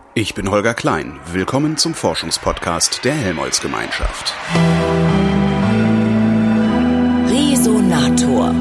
Ich bin Holger Klein. Willkommen zum Forschungspodcast der Helmholtz-Gemeinschaft. Resonator.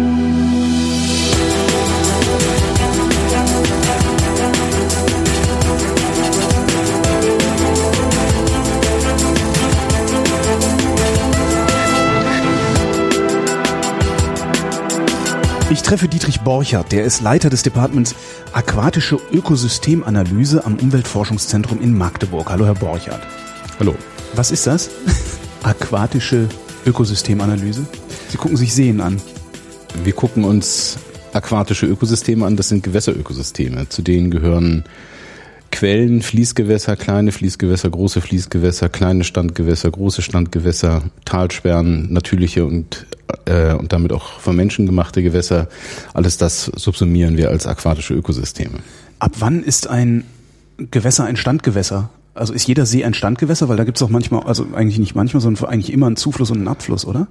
Ich treffe Dietrich Borchert, der ist Leiter des Departments Aquatische Ökosystemanalyse am Umweltforschungszentrum in Magdeburg. Hallo, Herr Borchert. Hallo. Was ist das? Aquatische Ökosystemanalyse? Sie gucken sich Seen an. Wir gucken uns aquatische Ökosysteme an, das sind Gewässerökosysteme. Zu denen gehören Quellen, Fließgewässer, kleine Fließgewässer, große Fließgewässer, kleine Standgewässer, große Standgewässer, Talsperren, natürliche und damit auch von Menschen gemachte Gewässer. Alles das subsumieren wir als aquatische Ökosysteme. Ab wann ist ein Gewässer ein Standgewässer? Also ist jeder See ein Standgewässer? Weil da gibt es auch manchmal, also eigentlich nicht manchmal, sondern eigentlich immer einen Zufluss und einen Abfluss, oder?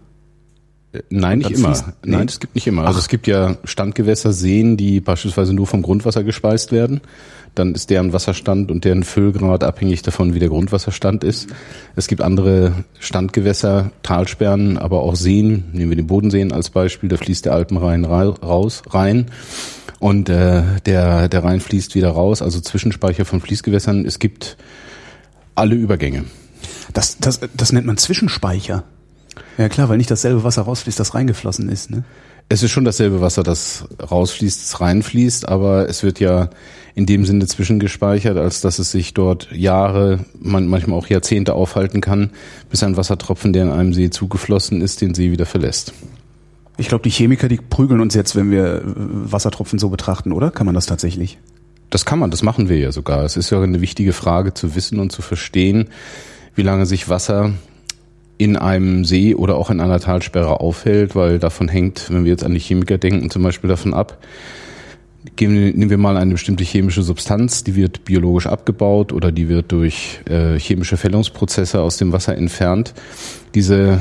Nein, nicht immer. Nein, es gibt nicht immer. Also es gibt ja Standgewässer, Seen, die beispielsweise nur vom Grundwasser gespeist werden. Dann ist deren Wasserstand und deren Füllgrad abhängig davon, wie der Grundwasserstand ist. Es gibt andere Standgewässer, Talsperren, aber auch Seen. Nehmen wir den Bodenseen als Beispiel, da fließt der Alpenrhein rein und der Rhein fließt wieder raus. Also Zwischenspeicher von Fließgewässern. Es gibt alle Übergänge. Das nennt man Zwischenspeicher. Ja klar, weil nicht dasselbe Wasser rausfließt, das reingeflossen ist, ne? Es ist schon dasselbe Wasser, das rausfließt, das reinfließt, aber es wird ja in dem Sinne zwischengespeichert, als dass es sich dort Jahre, manchmal auch Jahrzehnte aufhalten kann, bis ein Wassertropfen, der in einem See zugeflossen ist, den See wieder verlässt. Ich glaube, die Chemiker, die prügeln uns jetzt, wenn wir Wassertropfen so betrachten, oder? Kann man das tatsächlich? Das kann man, das machen wir ja sogar. Es ist ja eine wichtige Frage zu wissen und zu verstehen, wie lange sich Wasser in einem See oder auch in einer Talsperre aufhält, weil davon hängt, wenn wir jetzt an die Chemiker denken, zum Beispiel davon ab, nehmen wir mal eine bestimmte chemische Substanz, die wird biologisch abgebaut oder die wird durch chemische Fällungsprozesse aus dem Wasser entfernt. Diese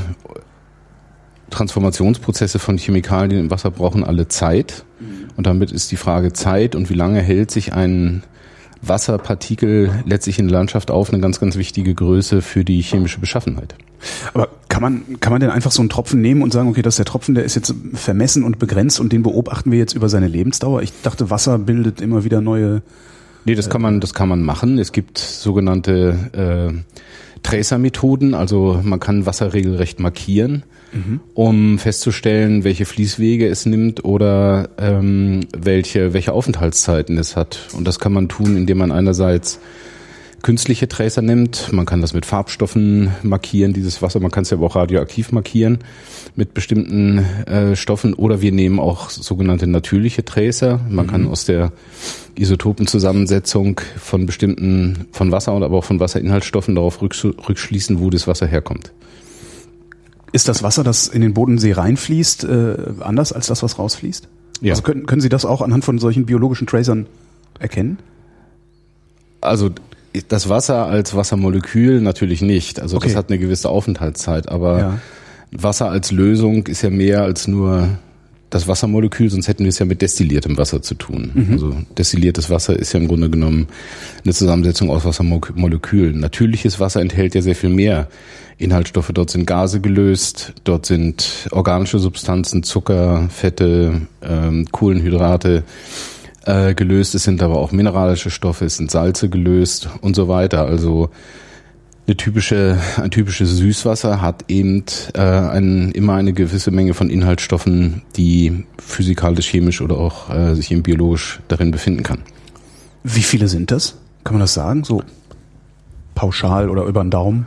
Transformationsprozesse von Chemikalien im Wasser brauchen alle Zeit und damit ist die Frage Zeit und wie lange hält sich ein Wasserpartikel letztlich in der Landschaft auf, eine ganz, ganz wichtige Größe für die chemische Beschaffenheit. Aber kann man denn einfach so einen Tropfen nehmen und sagen, okay, das ist der Tropfen, der ist jetzt vermessen und begrenzt und den beobachten wir jetzt über seine Lebensdauer? Ich dachte, Wasser bildet immer wieder neue... Nee, das kann man machen. Es gibt sogenannte Tracer-Methoden, also man kann Wasser regelrecht markieren, um festzustellen, welche Fließwege es nimmt oder welche Aufenthaltszeiten es hat. Und das kann man tun, indem man einerseits künstliche Tracer nimmt. Man kann das mit Farbstoffen markieren, dieses Wasser. Man kann es ja aber auch radioaktiv markieren mit bestimmten Stoffen. Oder wir nehmen auch sogenannte natürliche Tracer. Man kann aus der Isotopenzusammensetzung von Wasser und aber auch von Wasserinhaltsstoffen darauf rückschließen, wo das Wasser herkommt. Ist das Wasser, das in den Bodensee reinfließt, anders als das, was rausfließt? Ja. Also können Sie das auch anhand von solchen biologischen Tracern erkennen? Also das Wasser als Wassermolekül natürlich nicht. Also okay. Das hat eine gewisse Aufenthaltszeit, aber Wasser als Lösung ist ja mehr als nur das Wassermolekül, sonst hätten wir es ja mit destilliertem Wasser zu tun. Also destilliertes Wasser ist ja im Grunde genommen eine Zusammensetzung aus Wassermolekülen. Natürliches Wasser enthält ja sehr viel mehr Inhaltsstoffe. Dort sind Gase gelöst, dort sind organische Substanzen, Zucker, Fette, Kohlenhydrate gelöst. Es sind aber auch mineralische Stoffe, es sind Salze gelöst und so weiter. Also ein typisches Süßwasser hat eben immer eine gewisse Menge von Inhaltsstoffen, die physikalisch, chemisch oder auch sich eben biologisch darin befinden kann. Wie viele sind das? Kann man das sagen? So pauschal oder über den Daumen?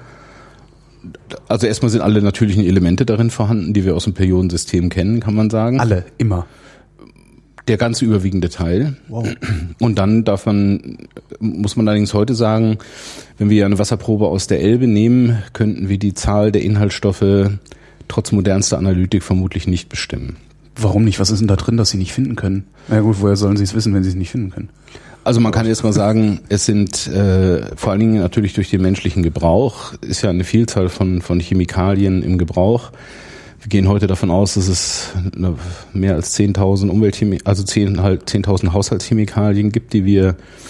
Also erstmal sind alle natürlichen Elemente darin vorhanden, die wir aus dem Periodensystem kennen, kann man sagen. Alle, immer? Der ganze überwiegende Teil. Wow. Und dann muss man allerdings heute sagen, wenn wir eine Wasserprobe aus der Elbe nehmen, könnten wir die Zahl der Inhaltsstoffe trotz modernster Analytik vermutlich nicht bestimmen. Warum nicht? Was ist denn da drin, das Sie nicht finden können? Na gut, woher sollen Sie es wissen, wenn Sie es nicht finden können? Also man kann jetzt mal sagen, es sind vor allen Dingen natürlich durch den menschlichen Gebrauch, ist ja eine Vielzahl von Chemikalien im Gebrauch. Wir gehen heute davon aus, dass es mehr als 10.000 10.000 Haushaltschemikalien gibt, die wir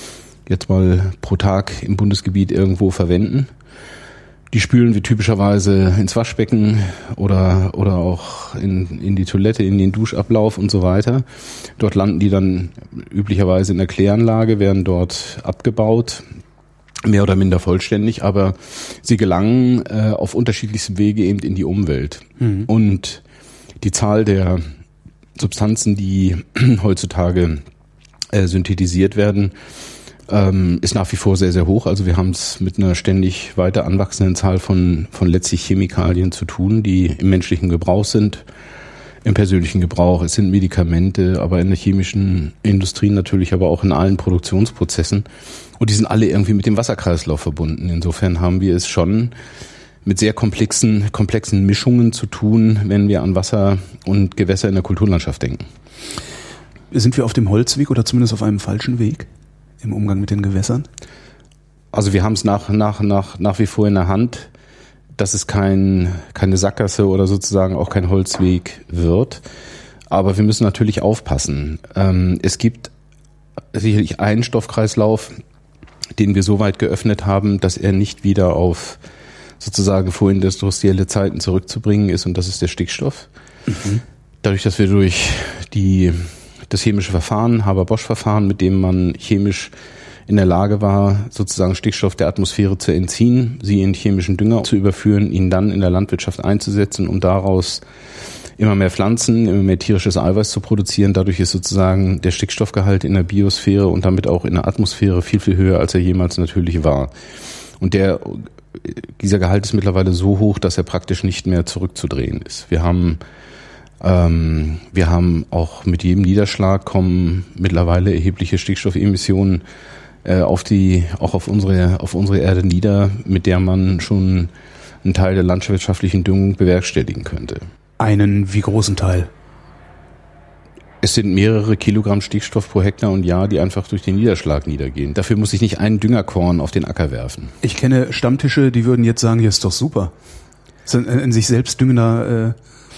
jetzt mal pro Tag im Bundesgebiet irgendwo verwenden. Die spülen wir typischerweise ins Waschbecken oder auch in die Toilette, in den Duschablauf und so weiter. Dort landen die dann üblicherweise in der Kläranlage, werden dort abgebaut, mehr oder minder vollständig, aber sie gelangen auf unterschiedlichstem Wege eben in die Umwelt. Mhm. Und die Zahl der Substanzen, die heutzutage synthetisiert werden, ist nach wie vor sehr, sehr hoch. Also wir haben es mit einer ständig weiter anwachsenden Zahl von letztlich Chemikalien zu tun, die im menschlichen Gebrauch sind, im persönlichen Gebrauch. Es sind Medikamente, aber in der chemischen Industrie natürlich, aber auch in allen Produktionsprozessen. Und die sind alle irgendwie mit dem Wasserkreislauf verbunden. Insofern haben wir es schon mit sehr komplexen Mischungen zu tun, wenn wir an Wasser und Gewässer in der Kulturlandschaft denken. Sind wir auf dem Holzweg oder zumindest auf einem falschen Weg im Umgang mit den Gewässern? Also wir haben es nach wie vor in der Hand, dass es keine Sackgasse oder sozusagen auch kein Holzweg wird. Aber wir müssen natürlich aufpassen. Es gibt sicherlich einen Stoffkreislauf, den wir so weit geöffnet haben, dass er nicht wieder auf sozusagen vorindustrielle Zeiten zurückzubringen ist, und das ist der Stickstoff. Mhm. Dadurch, dass wir durch das chemische Verfahren, Haber-Bosch-Verfahren, mit dem man chemisch in der Lage war, sozusagen Stickstoff der Atmosphäre zu entziehen, sie in chemischen Dünger zu überführen, ihn dann in der Landwirtschaft einzusetzen, um daraus immer mehr Pflanzen, immer mehr tierisches Eiweiß zu produzieren. Dadurch ist sozusagen der Stickstoffgehalt in der Biosphäre und damit auch in der Atmosphäre viel, viel höher, als er jemals natürlich war. Und dieser Gehalt ist mittlerweile so hoch, dass er praktisch nicht mehr zurückzudrehen ist. Wir haben auch mit jedem Niederschlag kommen mittlerweile erhebliche Stickstoffemissionen auf unsere Erde nieder, mit der man schon einen Teil der landwirtschaftlichen Düngung bewerkstelligen könnte. Einen wie großen Teil? Es sind mehrere Kilogramm Stickstoff pro Hektar und Jahr, die einfach durch den Niederschlag niedergehen. Dafür muss ich nicht einen Düngerkorn auf den Acker werfen. Ich kenne Stammtische, die würden jetzt sagen, hier ist doch super. Das ist ein sich selbst düngender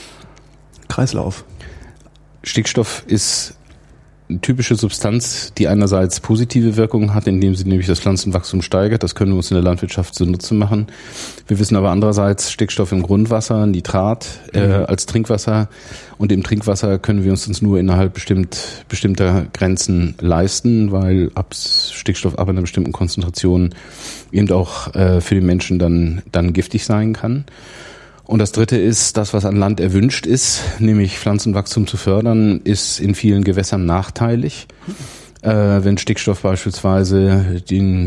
Kreislauf. Stickstoff ist eine typische Substanz, die einerseits positive Wirkungen hat, indem sie nämlich das Pflanzenwachstum steigert. Das können wir uns in der Landwirtschaft zunutze machen. Wir wissen aber andererseits, Stickstoff im Grundwasser, Nitrat als Trinkwasser. Und im Trinkwasser können wir uns nur innerhalb bestimmter Grenzen leisten, weil Stickstoff ab einer bestimmten Konzentration eben auch für den Menschen dann giftig sein kann. Und das Dritte ist, das, was an Land erwünscht ist, nämlich Pflanzenwachstum zu fördern, ist in vielen Gewässern nachteilig. Wenn Stickstoff beispielsweise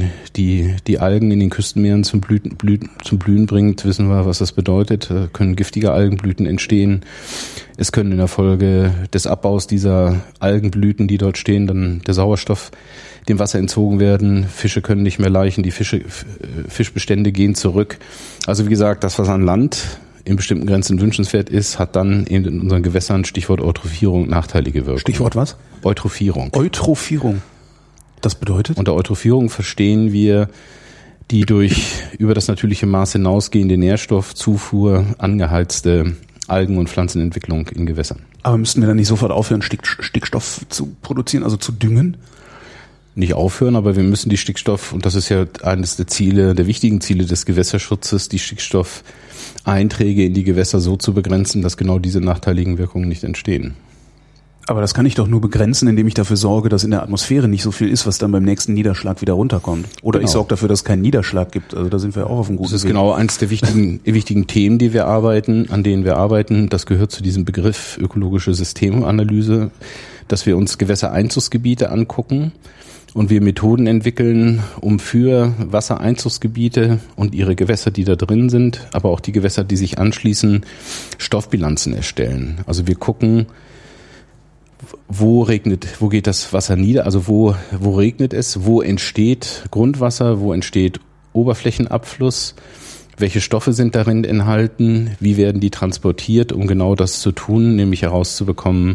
die Algen in den Küstenmeeren zum Blühen bringt, wissen wir, was das bedeutet. Da können giftige Algenblüten entstehen. Es können in der Folge des Abbaus dieser Algenblüten, die dort stehen, dann der Sauerstoff dem Wasser entzogen werden. Fische können nicht mehr laichen, die Fischbestände gehen zurück. Also wie gesagt, das, was an Land in bestimmten Grenzen wünschenswert ist, hat dann eben in unseren Gewässern, Stichwort Eutrophierung, nachteilige Wirkung. Stichwort was? Eutrophierung. Eutrophierung. Das bedeutet? Unter Eutrophierung verstehen wir die über das natürliche Maß hinausgehende Nährstoffzufuhr angeheizte Algen- und Pflanzenentwicklung in Gewässern. Aber müssten wir dann nicht sofort aufhören, Stickstoff zu produzieren, also zu düngen? Nicht aufhören, aber wir müssen die Stickstoff, und das ist ja eines der wichtigen Ziele des Gewässerschutzes, die Stickstoffeinträge in die Gewässer so zu begrenzen, dass genau diese nachteiligen Wirkungen nicht entstehen. Aber das kann ich doch nur begrenzen, indem ich dafür sorge, dass in der Atmosphäre nicht so viel ist, was dann beim nächsten Niederschlag wieder runterkommt. Oder genau. Ich sorge dafür, dass es keinen Niederschlag gibt. Also da sind wir auch auf einem guten Weg. Das ist genau eines der wichtigen Themen, an denen wir arbeiten. Das gehört zu diesem Begriff ökologische Systemanalyse, dass wir uns Gewässereinzugsgebiete angucken und wir Methoden entwickeln, um für Wassereinzugsgebiete und ihre Gewässer, die da drin sind, aber auch die Gewässer, die sich anschließen, Stoffbilanzen erstellen. Also wir gucken, wo geht das Wasser nieder, also wo regnet es, wo entsteht Grundwasser, wo entsteht Oberflächenabfluss, welche Stoffe sind darin enthalten, wie werden die transportiert, um genau das zu tun, nämlich herauszubekommen,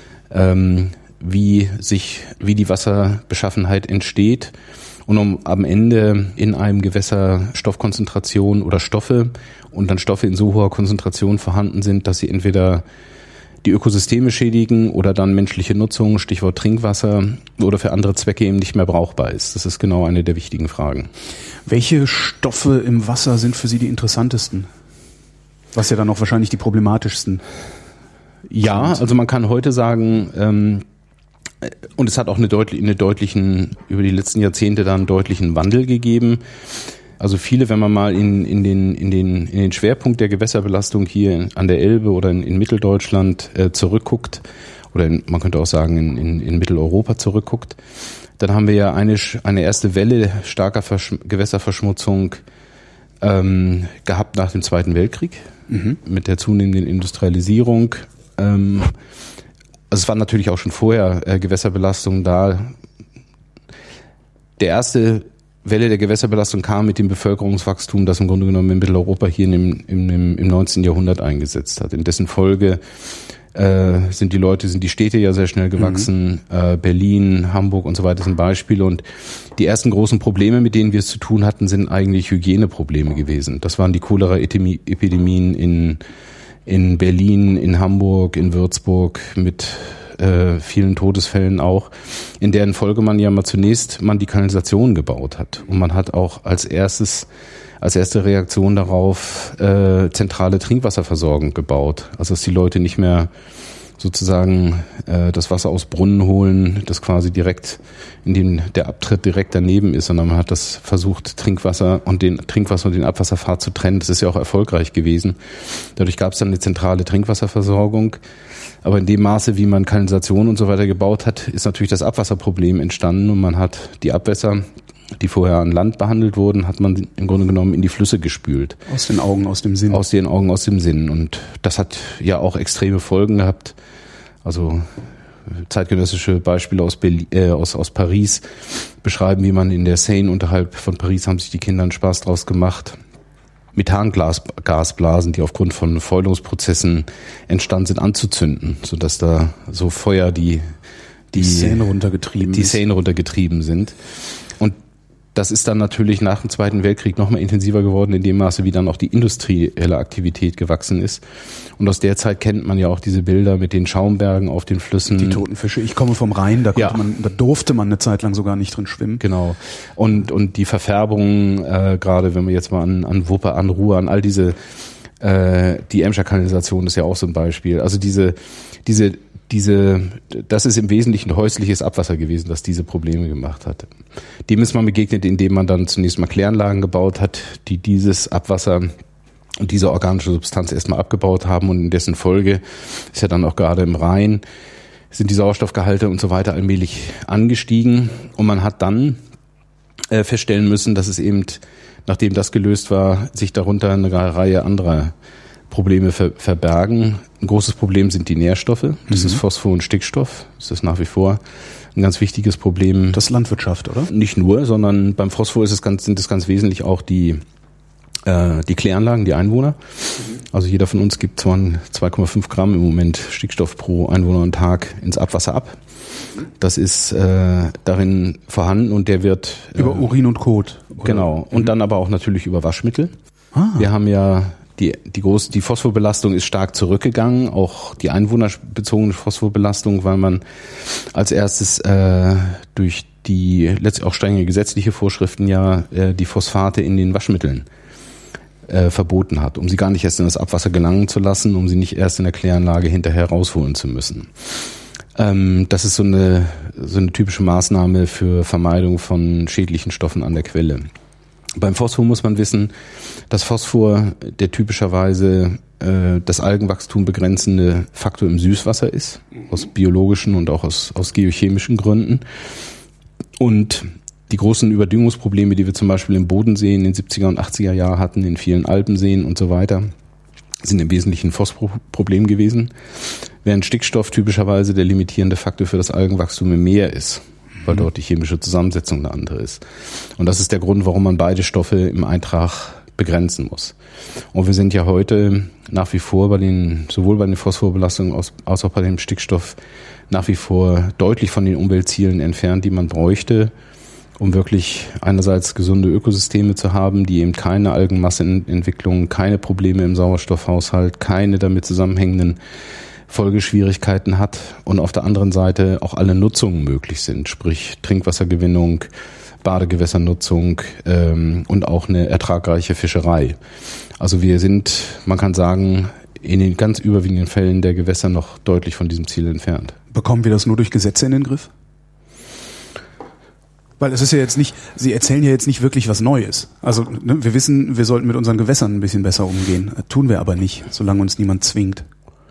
wie die Wasserbeschaffenheit entsteht und um am Ende in einem Gewässer Stoffkonzentration oder Stoffe und dann Stoffe in so hoher Konzentration vorhanden sind, dass sie entweder die Ökosysteme schädigen oder dann menschliche Nutzung, Stichwort Trinkwasser, oder für andere Zwecke eben nicht mehr brauchbar ist. Das ist genau eine der wichtigen Fragen. Welche Stoffe im Wasser sind für Sie die interessantesten? Was ja dann auch wahrscheinlich die problematischsten. Ja, also man kann heute sagen, und es hat auch über die letzten Jahrzehnte da einen deutlichen Wandel gegeben. Also viele, wenn man mal in den Schwerpunkt der Gewässerbelastung hier an der Elbe oder in Mitteldeutschland zurückguckt, oder man könnte auch sagen in Mitteleuropa zurückguckt, dann haben wir ja eine erste Welle starker Gewässerverschmutzung gehabt nach dem Zweiten Weltkrieg, mit der zunehmenden Industrialisierung. Also es war natürlich auch schon vorher Gewässerbelastung da. Der erste Welle der Gewässerbelastung kam mit dem Bevölkerungswachstum, das im Grunde genommen in Mitteleuropa hier im 19. Jahrhundert eingesetzt hat. In dessen Folge sind die Städte ja sehr schnell gewachsen. Berlin, Hamburg und so weiter sind Beispiele. Und die ersten großen Probleme, mit denen wir es zu tun hatten, sind eigentlich Hygieneprobleme gewesen. Das waren die Cholera-Epidemien in Berlin, in Hamburg, in Würzburg mit vielen Todesfällen auch, in deren Folge man zunächst die Kanalisation gebaut hat. Und man hat auch als erste Reaktion darauf zentrale Trinkwasserversorgung gebaut. Also dass die Leute nicht mehr sozusagen das Wasser aus Brunnen holen, das quasi direkt in dem der Abtritt direkt daneben ist, sondern man hat das versucht, Trinkwasser und den Abwasserpfad zu trennen. Das ist ja auch erfolgreich gewesen. Dadurch gab es dann eine zentrale Trinkwasserversorgung. Aber in dem Maße, wie man Kanalisation und so weiter gebaut hat, ist natürlich das Abwasserproblem entstanden und man hat die Abwässer, die vorher an Land behandelt wurden, hat man im Grunde genommen in die Flüsse gespült. Aus den Augen, aus dem Sinn. Aus den Augen, aus dem Sinn. Und das hat ja auch extreme Folgen gehabt. Also zeitgenössische Beispiele aus Paris beschreiben, wie man in der Seine unterhalb von Paris haben sich die Kinder einen Spaß draus gemacht. Methangasblasen, die aufgrund von Fäulungsprozessen entstanden sind, anzuzünden, sodass da so Feuer die Seine runtergetrieben sind. Und das ist dann natürlich nach dem Zweiten Weltkrieg noch mal intensiver geworden, in dem Maße, wie dann auch die industrielle Aktivität gewachsen ist. Und aus der Zeit kennt man ja auch diese Bilder mit den Schaumbergen auf den Flüssen. Die toten Fische. Ich komme vom Rhein, da durfte man eine Zeit lang sogar nicht drin schwimmen. Genau. Und die Verfärbungen, gerade wenn wir jetzt mal an Wupper, an Ruhr, an all diese, die Emscher Kanalisation ist ja auch so ein Beispiel. Also das ist im Wesentlichen häusliches Abwasser gewesen, das diese Probleme gemacht hat. Dem ist man begegnet, indem man dann zunächst mal Kläranlagen gebaut hat, die dieses Abwasser und diese organische Substanz erstmal abgebaut haben und in dessen Folge ist ja dann auch gerade im Rhein, sind die Sauerstoffgehalte und so weiter allmählich angestiegen und man hat dann feststellen müssen, dass es eben, nachdem das gelöst war, sich darunter eine Reihe anderer Probleme verbergen. Ein großes Problem sind die Nährstoffe. Das ist Phosphor und Stickstoff. Das ist nach wie vor ein ganz wichtiges Problem. Das ist Landwirtschaft, oder? Nicht nur, sondern beim Phosphor sind es ganz wesentlich auch die Kläranlagen, die Einwohner. Also jeder von uns gibt 2,5 Gramm im Moment Stickstoff pro Einwohner und Tag ins Abwasser ab. Das ist darin vorhanden und der wird über Urin und Kot. Oder? Genau. Und dann aber auch natürlich über Waschmittel. Wir haben ja die Phosphorbelastung ist stark zurückgegangen, auch die einwohnerbezogene Phosphorbelastung, weil man als erstes durch die letztlich auch strenge gesetzliche Vorschriften die Phosphate in den Waschmitteln verboten hat, um sie gar nicht erst in das Abwasser gelangen zu lassen, um sie nicht erst in der Kläranlage hinterher rausholen zu müssen. Das ist so eine typische Maßnahme für Vermeidung von schädlichen Stoffen an der Quelle. Beim Phosphor muss man wissen, dass Phosphor der typischerweise das Algenwachstum begrenzende Faktor im Süßwasser ist, aus biologischen und auch aus geochemischen Gründen. Und die großen Überdüngungsprobleme, die wir zum Beispiel im Bodensee in den 70er und 80er Jahren hatten, in vielen Alpenseen und so weiter, sind im Wesentlichen ein Phosphorproblem gewesen, während Stickstoff typischerweise der limitierende Faktor für das Algenwachstum im Meer ist, weil dort die chemische Zusammensetzung eine andere ist. Und das ist der Grund, warum man beide Stoffe im Eintrag begrenzen muss. Und wir sind ja heute nach wie vor sowohl bei den Phosphorbelastungen als auch bei dem Stickstoff nach wie vor deutlich von den Umweltzielen entfernt, die man bräuchte, um wirklich einerseits gesunde Ökosysteme zu haben, die eben keine Algenmassenentwicklung, keine Probleme im Sauerstoffhaushalt, keine damit zusammenhängenden Folgeschwierigkeiten hat und auf der anderen Seite auch alle Nutzungen möglich sind, sprich Trinkwassergewinnung, Badegewässernutzung und auch eine ertragreiche Fischerei. Also wir sind, man kann sagen, in den ganz überwiegenden Fällen der Gewässer noch deutlich von diesem Ziel entfernt. Bekommen wir das nur durch Gesetze in den Griff? Weil es ist ja jetzt nicht, Sie erzählen ja jetzt nicht wirklich was Neues. Also ne, wir wissen, wir sollten mit unseren Gewässern ein bisschen besser umgehen. Tun wir aber nicht, solange uns niemand zwingt.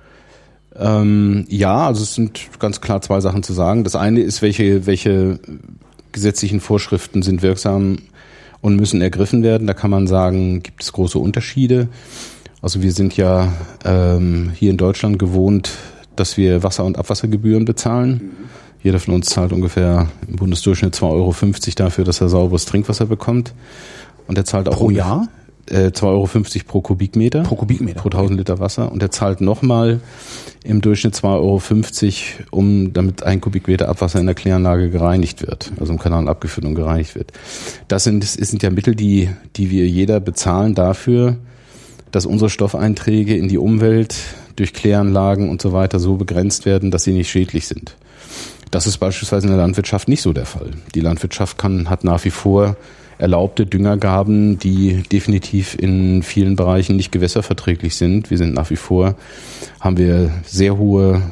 Ja, also es sind ganz klar zwei Sachen zu sagen. Das eine ist, welche gesetzlichen Vorschriften sind wirksam und müssen ergriffen werden. Da kann man sagen, gibt es große Unterschiede. Also wir sind ja hier in Deutschland gewohnt, dass wir Wasser- und Abwassergebühren bezahlen. Jeder von uns zahlt ungefähr im Bundesdurchschnitt 2,50 € dafür, dass er sauberes Trinkwasser bekommt. Und er zahlt auch pro Jahr? 2,50 € pro Kubikmeter. Pro Kubikmeter. Pro 1000 Liter Wasser. Und er zahlt nochmal im Durchschnitt 2,50 €, damit ein Kubikmeter Abwasser in der Kläranlage gereinigt wird. Also im Kanal abgeführt und gereinigt wird. Das sind ja Mittel, die wir jeder bezahlen dafür, dass unsere Stoffeinträge in die Umwelt durch Kläranlagen und so weiter so begrenzt werden, dass sie nicht schädlich sind. Das ist beispielsweise in der Landwirtschaft nicht so der Fall. Die Landwirtschaft hat nach wie vor erlaubte Düngergaben, die definitiv in vielen Bereichen nicht gewässerverträglich sind. Wir sind nach wie vor, haben wir sehr hohe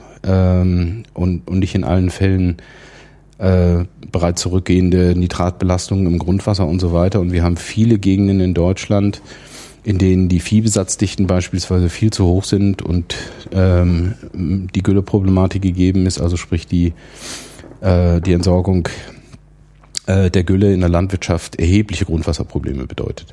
und nicht in allen Fällen bereits zurückgehende Nitratbelastungen im Grundwasser und so weiter. Und wir haben viele Gegenden in Deutschland, in denen die Viehbesatzdichten beispielsweise viel zu hoch sind und die Gülleproblematik gegeben ist, also sprich die Entsorgung der Gülle in der Landwirtschaft erhebliche Grundwasserprobleme bedeutet.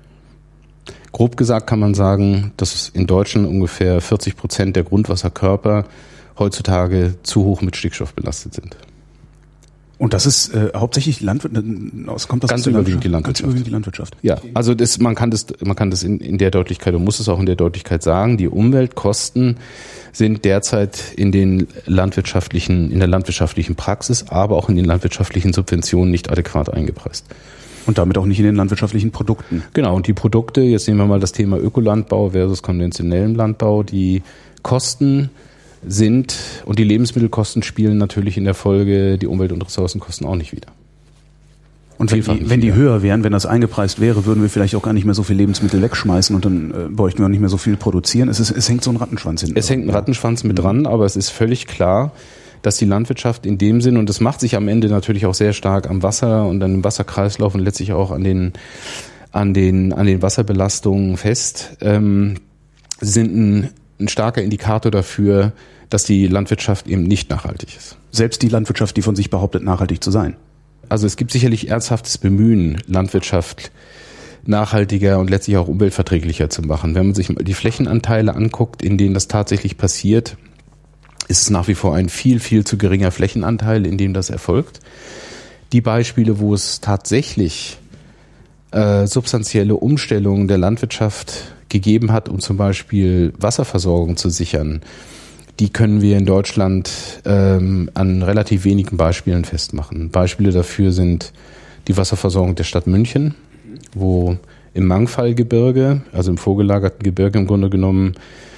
Grob gesagt kann man sagen, dass in Deutschland ungefähr 40% der Grundwasserkörper heutzutage zu hoch mit Stickstoff belastet sind. Und das ist hauptsächlich kommt das ganz überwiegend die Landwirtschaft. Ganz überwiegend die Landwirtschaft. Ja, also man kann das in der Deutlichkeit und muss es auch in der Deutlichkeit sagen. Die Umweltkosten sind derzeit in der landwirtschaftlichen Praxis, aber auch in den landwirtschaftlichen Subventionen nicht adäquat eingepreist. Und damit auch nicht in den landwirtschaftlichen Produkten. Genau, und die Produkte, jetzt nehmen wir mal das Thema Ökolandbau versus konventionellen Landbau, die Kosten sind und die Lebensmittelkosten spielen natürlich in der Folge die Umwelt- und Ressourcenkosten auch nicht wieder. Und wenn die höher wären, wenn das eingepreist wäre, würden wir vielleicht auch gar nicht mehr so viel Lebensmittel wegschmeißen und dann bräuchten wir auch nicht mehr so viel produzieren. Es hängt so ein Rattenschwanz hinten. Es hängt ein Rattenschwanz mit dran, aber es ist völlig klar, dass die Landwirtschaft in dem Sinn, und das macht sich am Ende natürlich auch sehr stark am Wasser und an dem Wasserkreislauf und letztlich auch an den Wasserbelastungen fest, sind ein starker Indikator dafür, dass die Landwirtschaft eben nicht nachhaltig ist. Selbst die Landwirtschaft, die von sich behauptet, nachhaltig zu sein. Also es gibt sicherlich ernsthaftes Bemühen, Landwirtschaft nachhaltiger und letztlich auch umweltverträglicher zu machen. Wenn man sich mal die Flächenanteile anguckt, in denen das tatsächlich passiert, ist es nach wie vor ein viel, viel zu geringer Flächenanteil, in dem das erfolgt. Die Beispiele, wo es tatsächlich substanzielle Umstellungen der Landwirtschaft gegeben hat, um zum Beispiel Wasserversorgung zu sichern, die können wir in Deutschland an relativ wenigen Beispielen festmachen. Beispiele dafür sind die Wasserversorgung der Stadt München, wo im Mangfallgebirge, also im vorgelagerten Gebirge im Grunde genommen,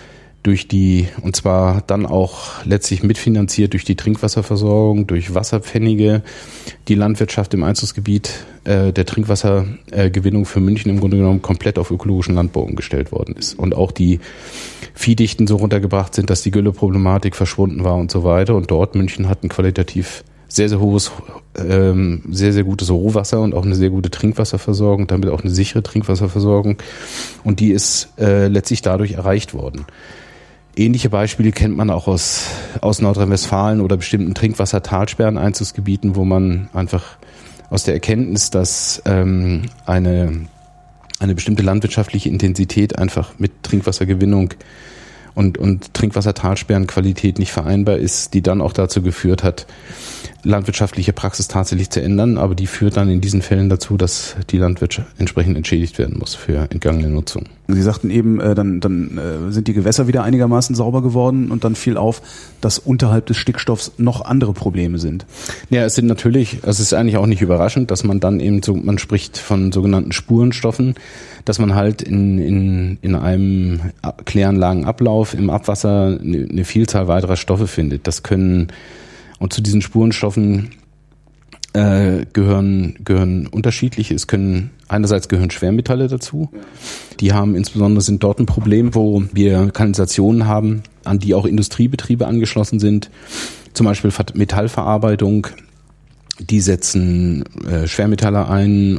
und zwar dann auch letztlich mitfinanziert durch die Trinkwasserversorgung, durch Wasserpfennige, die Landwirtschaft im Einzugsgebiet der Trinkwassergewinnung für München im Grunde genommen komplett auf ökologischen Landbau umgestellt worden ist. Und auch die Viehdichten so runtergebracht sind, dass die Gülleproblematik verschwunden war und so weiter. Und dort München hat ein qualitativ sehr, sehr hohes, sehr, sehr gutes Rohwasser und auch eine sehr gute Trinkwasserversorgung, damit auch eine sichere Trinkwasserversorgung. Und die ist letztlich dadurch erreicht worden. Ähnliche Beispiele kennt man auch aus Nordrhein-Westfalen oder bestimmten Trinkwassertalsperren-Einzugsgebieten, wo man einfach aus der Erkenntnis, dass eine bestimmte landwirtschaftliche Intensität einfach mit Trinkwassergewinnung und Trinkwassertalsperrenqualität nicht vereinbar ist, die dann auch dazu geführt hat, landwirtschaftliche Praxis tatsächlich zu ändern, aber die führt dann in diesen Fällen dazu, dass die Landwirtschaft entsprechend entschädigt werden muss für entgangene Nutzung. Sie sagten eben, dann sind die Gewässer wieder einigermaßen sauber geworden und dann fiel auf, dass unterhalb des Stickstoffs noch andere Probleme sind. Ja, es ist eigentlich auch nicht überraschend, dass man dann eben so, man spricht von sogenannten Spurenstoffen, dass man halt in einem Kläranlagenablauf im Abwasser eine Vielzahl weiterer Stoffe findet. Und zu diesen Spurenstoffen gehören unterschiedliche. Einerseits gehören Schwermetalle dazu. Die sind dort ein Problem, wo wir Kanalisationen haben, an die auch Industriebetriebe angeschlossen sind. Zum Beispiel Metallverarbeitung. Die setzen Schwermetalle ein,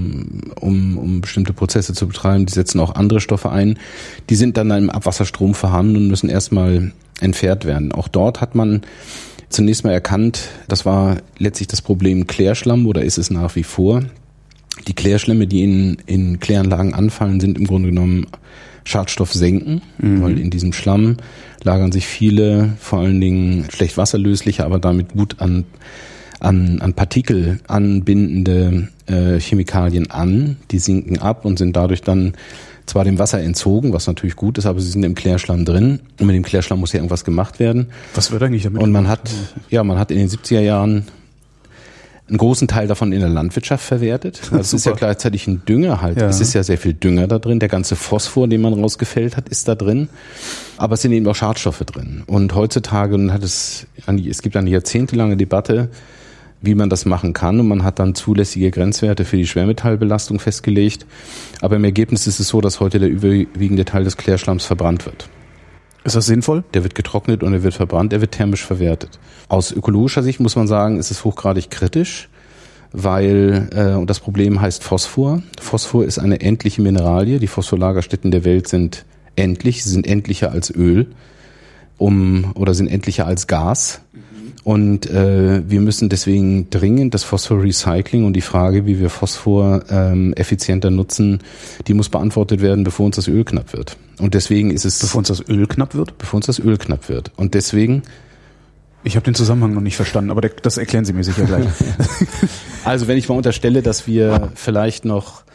um bestimmte Prozesse zu betreiben. Die setzen auch andere Stoffe ein. Die sind dann im Abwasserstrom vorhanden und müssen erstmal entfernt werden. Auch dort hat man zunächst mal erkannt, das war letztlich das Problem Klärschlamm, oder ist es nach wie vor. Die Klärschlämme, die in Kläranlagen anfallen, sind im Grunde genommen Schadstoffsenken, weil in diesem Schlamm lagern sich viele, vor allen Dingen schlecht wasserlösliche, aber damit gut an Partikel anbindende Chemikalien an. Die sinken ab und sind dadurch dann zwar dem Wasser entzogen, was natürlich gut ist, aber sie sind im Klärschlamm drin. Und mit dem Klärschlamm muss ja irgendwas gemacht werden. Was wird eigentlich damit? Und man hat in den 70er Jahren einen großen Teil davon in der Landwirtschaft verwertet. Also es ist ja gleichzeitig ein Dünger halt. Ja. Es ist ja sehr viel Dünger da drin. Der ganze Phosphor, den man rausgefällt hat, ist da drin. Aber es sind eben auch Schadstoffe drin. Und heutzutage es gibt eine jahrzehntelange Debatte, wie man das machen kann, und man hat dann zulässige Grenzwerte für die Schwermetallbelastung festgelegt. Aber im Ergebnis ist es so, dass heute der überwiegende Teil des Klärschlamms verbrannt wird. Ist das sinnvoll? Der wird getrocknet und er wird verbrannt, er wird thermisch verwertet. Aus ökologischer Sicht muss man sagen, ist es hochgradig kritisch, weil und das Problem heißt Phosphor. Phosphor ist eine endliche Mineralie. Die Phosphorlagerstätten der Welt sind endlich, sie sind endlicher als Öl oder sind endlicher als Gas. Und wir müssen deswegen dringend das Phosphorrecycling und die Frage, wie wir Phosphor effizienter nutzen, die muss beantwortet werden, bevor uns das Öl knapp wird. Und deswegen ist es... Bevor uns das Öl knapp wird? Bevor uns das Öl knapp wird. Und deswegen... Ich habe den Zusammenhang noch nicht verstanden, aber das erklären Sie mir sicher gleich. Also wenn ich mal unterstelle, dass wir vielleicht noch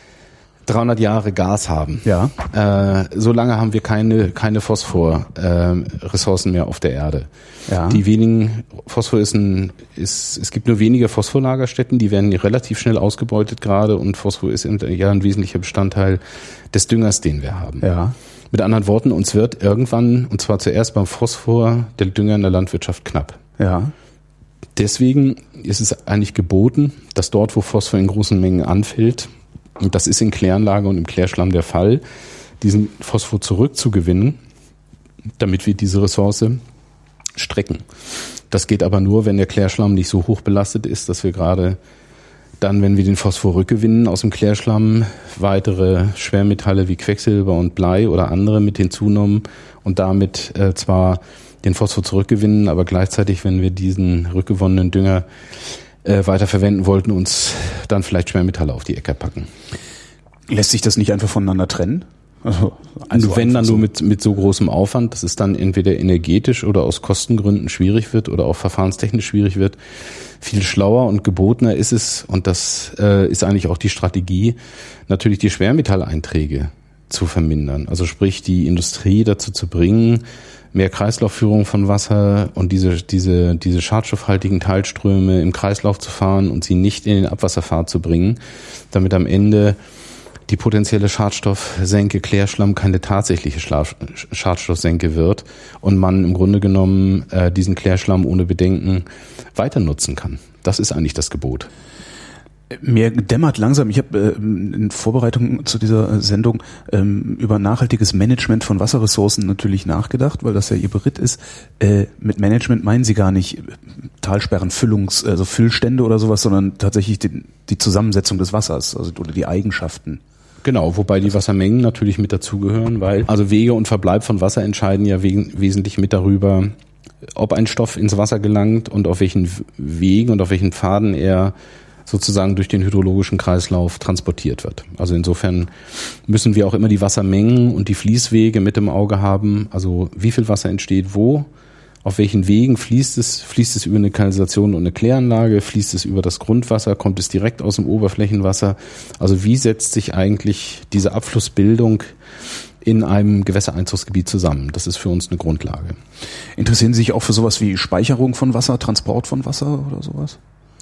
300 Jahre Gas haben. Ja. So lange haben wir keine Phosphor-Ressourcen mehr auf der Erde. Ja. Die wenigen Phosphor es gibt nur wenige Phosphorlagerstätten, die werden relativ schnell ausgebeutet gerade, und Phosphor ist ein wesentlicher Bestandteil des Düngers, den wir haben. Ja. Mit anderen Worten, uns wird irgendwann, und zwar zuerst beim Phosphor, der Dünger in der Landwirtschaft knapp. Ja. Deswegen ist es eigentlich geboten, dass dort, wo Phosphor in großen Mengen anfällt, und das ist in Kläranlage und im Klärschlamm der Fall, diesen Phosphor zurückzugewinnen, damit wir diese Ressource strecken. Das geht aber nur, wenn der Klärschlamm nicht so hoch belastet ist, dass wir gerade dann, wenn wir den Phosphor rückgewinnen aus dem Klärschlamm, weitere Schwermetalle wie Quecksilber und Blei oder andere mit hinzunehmen und damit zwar den Phosphor zurückgewinnen, aber gleichzeitig, wenn wir diesen rückgewonnenen Dünger weiter verwenden wollten, uns dann vielleicht Schwermetalle auf die Äcker packen. Lässt sich das nicht einfach voneinander trennen? Also wenn dann nur mit so großem Aufwand, dass es dann entweder energetisch oder aus Kostengründen schwierig wird oder auch verfahrenstechnisch schwierig wird. Viel schlauer und gebotener ist es, und das ist eigentlich auch die Strategie, natürlich die Schwermetalleinträge zu vermindern. Also sprich, die Industrie dazu zu bringen, mehr Kreislaufführung von Wasser und diese schadstoffhaltigen Teilströme im Kreislauf zu fahren und sie nicht in den Abwasserpfad zu bringen, damit am Ende die potenzielle Schadstoffsenke Klärschlamm keine tatsächliche Schadstoffsenke wird und man im Grunde genommen diesen Klärschlamm ohne Bedenken weiter nutzen kann. Das ist eigentlich das Gebot. Mir dämmert langsam, ich habe in Vorbereitung zu dieser Sendung über nachhaltiges Management von Wasserressourcen natürlich nachgedacht, weil das ja Ihr Beritt ist. Mit Management meinen Sie gar nicht Talsperren, also Füllstände oder sowas, sondern tatsächlich die Zusammensetzung des Wassers, also oder die Eigenschaften. Genau, wobei die Wassermengen natürlich mit dazugehören, weil also Wege und Verbleib von Wasser entscheiden ja wesentlich mit darüber, ob ein Stoff ins Wasser gelangt und auf welchen Wegen und auf welchen Pfaden er sozusagen durch den hydrologischen Kreislauf transportiert wird. Also insofern müssen wir auch immer die Wassermengen und die Fließwege mit im Auge haben. Also wie viel Wasser entsteht wo Auf welchen Wegen fließt es? Fließt es über eine Kanalisation und eine Kläranlage? Fließt es über das Grundwasser? Kommt es direkt aus dem Oberflächenwasser? Also wie setzt sich eigentlich diese Abflussbildung in einem Gewässereinzugsgebiet zusammen? Das ist für uns eine Grundlage. Interessieren Sie sich auch für sowas wie Speicherung von Wasser, Transport von Wasser oder sowas?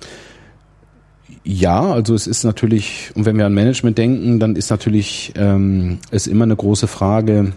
Ja, also es ist natürlich, und wenn wir an Management denken, dann ist natürlich ist immer eine große Frage,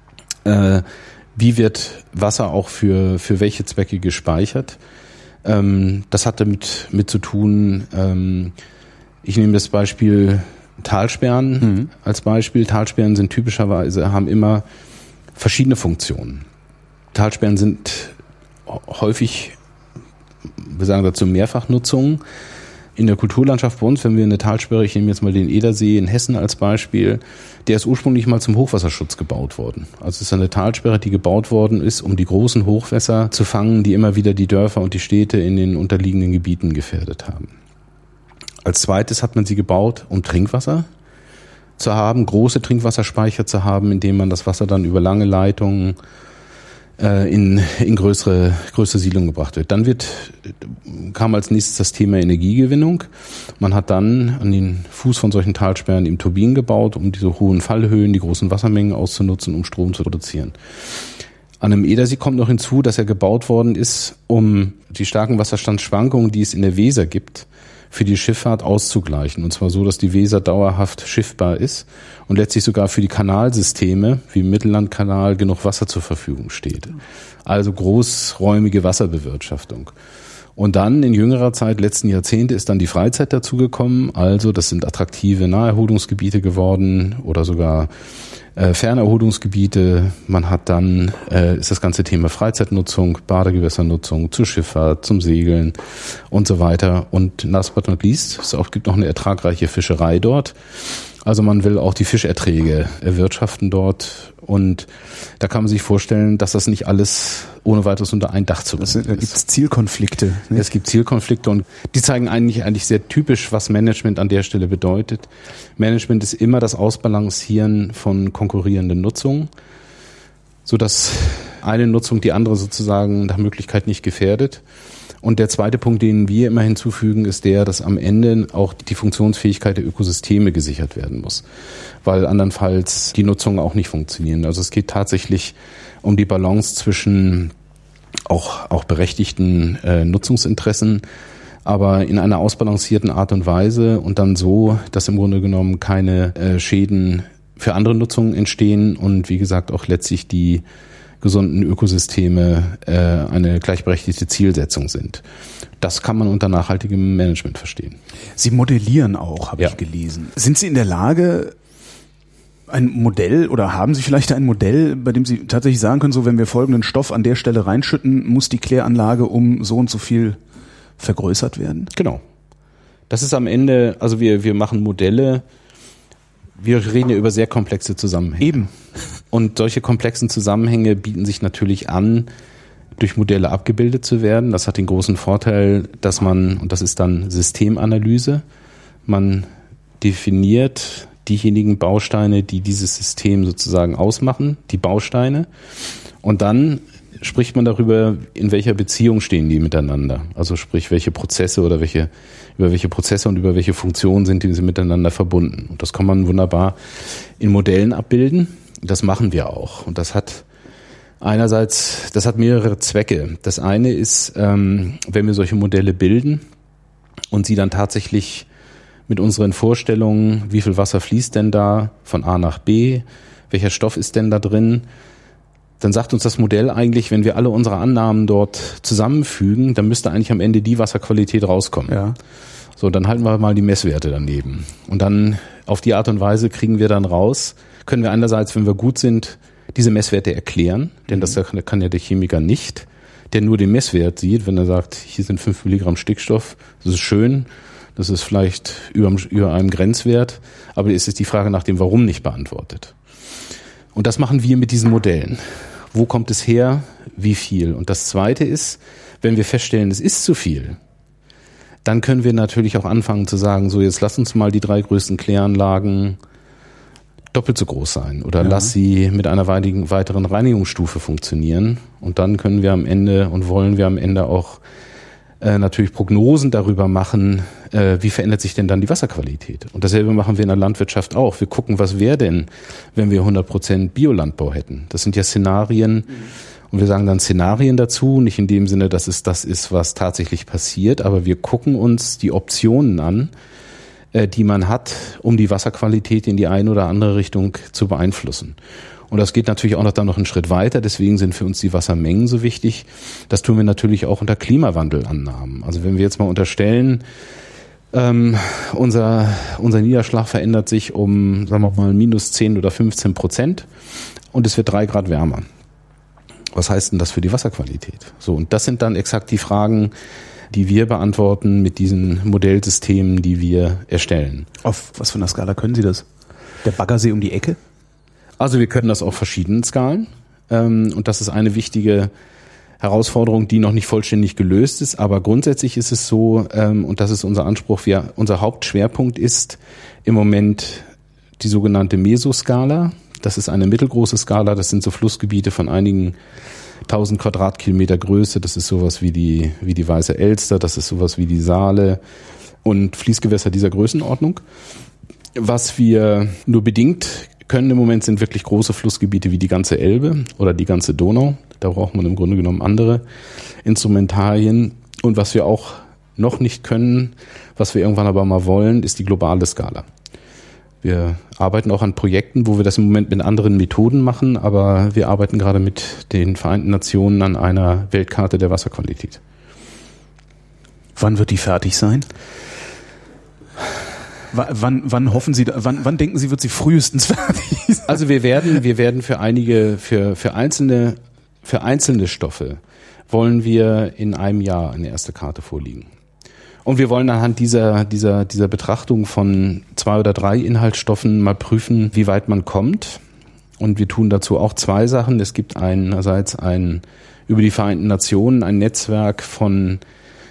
wie wird Wasser auch für welche Zwecke gespeichert? Das hat damit zu tun, ich nehme das Beispiel Talsperren als Beispiel. Talsperren sind typischerweise, haben immer verschiedene Funktionen. Talsperren sind häufig, wir sagen dazu Mehrfachnutzung. In der Kulturlandschaft bei uns, wenn wir eine Talsperre, ich nehme jetzt mal den Edersee in Hessen als Beispiel, der ist ursprünglich mal zum Hochwasserschutz gebaut worden. Also es ist eine Talsperre, die gebaut worden ist, um die großen Hochwässer zu fangen, die immer wieder die Dörfer und die Städte in den unterliegenden Gebieten gefährdet haben. Als zweites hat man sie gebaut, um Trinkwasser zu haben, große Trinkwasserspeicher zu haben, indem man das Wasser dann über lange Leitungen in größere Siedlungen gebracht wird. Dann kam als nächstes das Thema Energiegewinnung. Man hat dann an den Fuß von solchen Talsperren eben Turbinen gebaut, um diese hohen Fallhöhen, die großen Wassermengen auszunutzen, um Strom zu produzieren. An einem Edersee kommt noch hinzu, dass er gebaut worden ist, um die starken Wasserstandsschwankungen, die es in der Weser gibt, für die Schifffahrt auszugleichen. Und zwar so, dass die Weser dauerhaft schiffbar ist und letztlich sogar für die Kanalsysteme wie im Mittellandkanal genug Wasser zur Verfügung steht. Also großräumige Wasserbewirtschaftung. Und dann in jüngerer Zeit, letzten Jahrzehnte, ist dann die Freizeit dazugekommen. Also das sind attraktive Naherholungsgebiete geworden oder sogar Fernerholungsgebiete. Man hat dann ist das ganze Thema Freizeitnutzung, Badegewässernutzung zur Schifffahrt, zum Segeln und so weiter. Und last but not least, es gibt noch eine ertragreiche Fischerei dort. Also man will auch die Fischerträge erwirtschaften dort. Und da kann man sich vorstellen, dass das nicht alles ohne weiteres unter ein Dach zu bringen ist. Da gibt es Zielkonflikte. Nicht? Es gibt Zielkonflikte und die zeigen eigentlich sehr typisch, was Management an der Stelle bedeutet. Management ist immer das Ausbalancieren von konkurrierenden Nutzungen, sodass eine Nutzung die andere sozusagen nach Möglichkeit nicht gefährdet. Und der zweite Punkt, den wir immer hinzufügen, ist der, dass am Ende auch die Funktionsfähigkeit der Ökosysteme gesichert werden muss, weil andernfalls die Nutzungen auch nicht funktionieren. Also es geht tatsächlich um die Balance zwischen auch berechtigten Nutzungsinteressen, aber in einer ausbalancierten Art und Weise und dann so, dass im Grunde genommen keine Schäden für andere Nutzungen entstehen und wie gesagt auch letztlich die gesunden Ökosysteme eine gleichberechtigte Zielsetzung sind. Das kann man unter nachhaltigem Management verstehen. Sie modellieren auch, habe ich gelesen. Sind Sie in der Lage, ein Modell oder haben Sie vielleicht ein Modell, bei dem Sie tatsächlich sagen können, so wenn wir folgenden Stoff an der Stelle reinschütten, muss die Kläranlage um so und so viel vergrößert werden? Genau. Das ist am Ende, also wir machen Modelle. Wir reden ja über sehr komplexe Zusammenhänge. Eben. Und solche komplexen Zusammenhänge bieten sich natürlich an, durch Modelle abgebildet zu werden. Das hat den großen Vorteil, dass und das ist dann Systemanalyse, man definiert diejenigen Bausteine, die dieses System sozusagen ausmachen, die Bausteine. Und dann spricht man darüber, in welcher Beziehung stehen die miteinander. Also sprich, welche Prozesse oder über welche Prozesse und über welche Funktionen sind diese miteinander verbunden. Und das kann man wunderbar in Modellen abbilden. Das machen wir auch. Und das hat mehrere Zwecke. Das eine ist, wenn wir solche Modelle bilden und sie dann tatsächlich mit unseren Vorstellungen, wie viel Wasser fließt denn da von A nach B, welcher Stoff ist denn da drin, dann sagt uns das Modell eigentlich, wenn wir alle unsere Annahmen dort zusammenfügen, dann müsste eigentlich am Ende die Wasserqualität rauskommen. Ja. So, dann halten wir mal die Messwerte daneben. Und dann auf die Art und Weise können wir einerseits, wenn wir gut sind, diese Messwerte erklären, denn das kann ja der Chemiker nicht, der nur den Messwert sieht, wenn er sagt, hier sind 5 Milligramm Stickstoff, das ist schön, das ist vielleicht über einem Grenzwert, aber es ist die Frage nach dem Warum nicht beantwortet. Und das machen wir mit diesen Modellen. Wo kommt es her? Wie viel? Und das Zweite ist, wenn wir feststellen, es ist zu viel, dann können wir natürlich auch anfangen zu sagen, so jetzt lass uns mal die 3 größten Kläranlagen doppelt so groß sein oder lass sie mit einer weiteren Reinigungsstufe funktionieren. Und dann können wir am Ende und wollen wir am Ende auch natürlich Prognosen darüber machen, wie verändert sich denn dann die Wasserqualität. Und dasselbe machen wir in der Landwirtschaft auch. Wir gucken, was wäre denn, wenn wir 100% Biolandbau hätten. Das sind ja Szenarien und wir sagen dann Szenarien dazu, nicht in dem Sinne, dass es das ist, was tatsächlich passiert, aber wir gucken uns die Optionen an, die man hat, um die Wasserqualität in die eine oder andere Richtung zu beeinflussen. Und das geht natürlich auch noch einen Schritt weiter. Deswegen sind für uns die Wassermengen so wichtig. Das tun wir natürlich auch unter Klimawandelannahmen. Also wenn wir jetzt mal unterstellen, unser Niederschlag verändert sich um, sagen wir mal, minus 10 oder 15% und es wird 3 Grad wärmer. Was heißt denn das für die Wasserqualität? So, und das sind dann exakt die Fragen, die wir beantworten mit diesen Modellsystemen, die wir erstellen. Auf was für einer Skala können Sie das? Der Baggersee um die Ecke? Also wir können das auf verschiedenen Skalen und das ist eine wichtige Herausforderung, die noch nicht vollständig gelöst ist, aber grundsätzlich ist es so und das ist unser Anspruch, unser Hauptschwerpunkt ist im Moment die sogenannte Mesoskala. Das ist eine mittelgroße Skala, das sind so Flussgebiete von einigen 1000 Quadratkilometer Größe, das ist sowas wie die Weiße Elster, das ist sowas wie die Saale und Fließgewässer dieser Größenordnung. Was wir nur bedingt können im Moment sind wirklich große Flussgebiete wie die ganze Elbe oder die ganze Donau. Da braucht man im Grunde genommen andere Instrumentarien. Und was wir auch noch nicht können, was wir irgendwann aber mal wollen, ist die globale Skala. Wir arbeiten auch an Projekten, wo wir das im Moment mit anderen Methoden machen, aber wir arbeiten gerade mit den Vereinten Nationen an einer Weltkarte der Wasserqualität. Wann wird die fertig sein? Wann hoffen Sie, wann denken Sie, wird sie frühestens fertig sein? Also wir werden für einzelne Stoffe wollen wir in einem Jahr eine erste Karte vorliegen. Und wir wollen anhand dieser Betrachtung von 2 oder 3 Inhaltsstoffen mal prüfen, wie weit man kommt. Und wir tun dazu auch 2 Sachen. Es gibt einerseits über die Vereinten Nationen ein Netzwerk von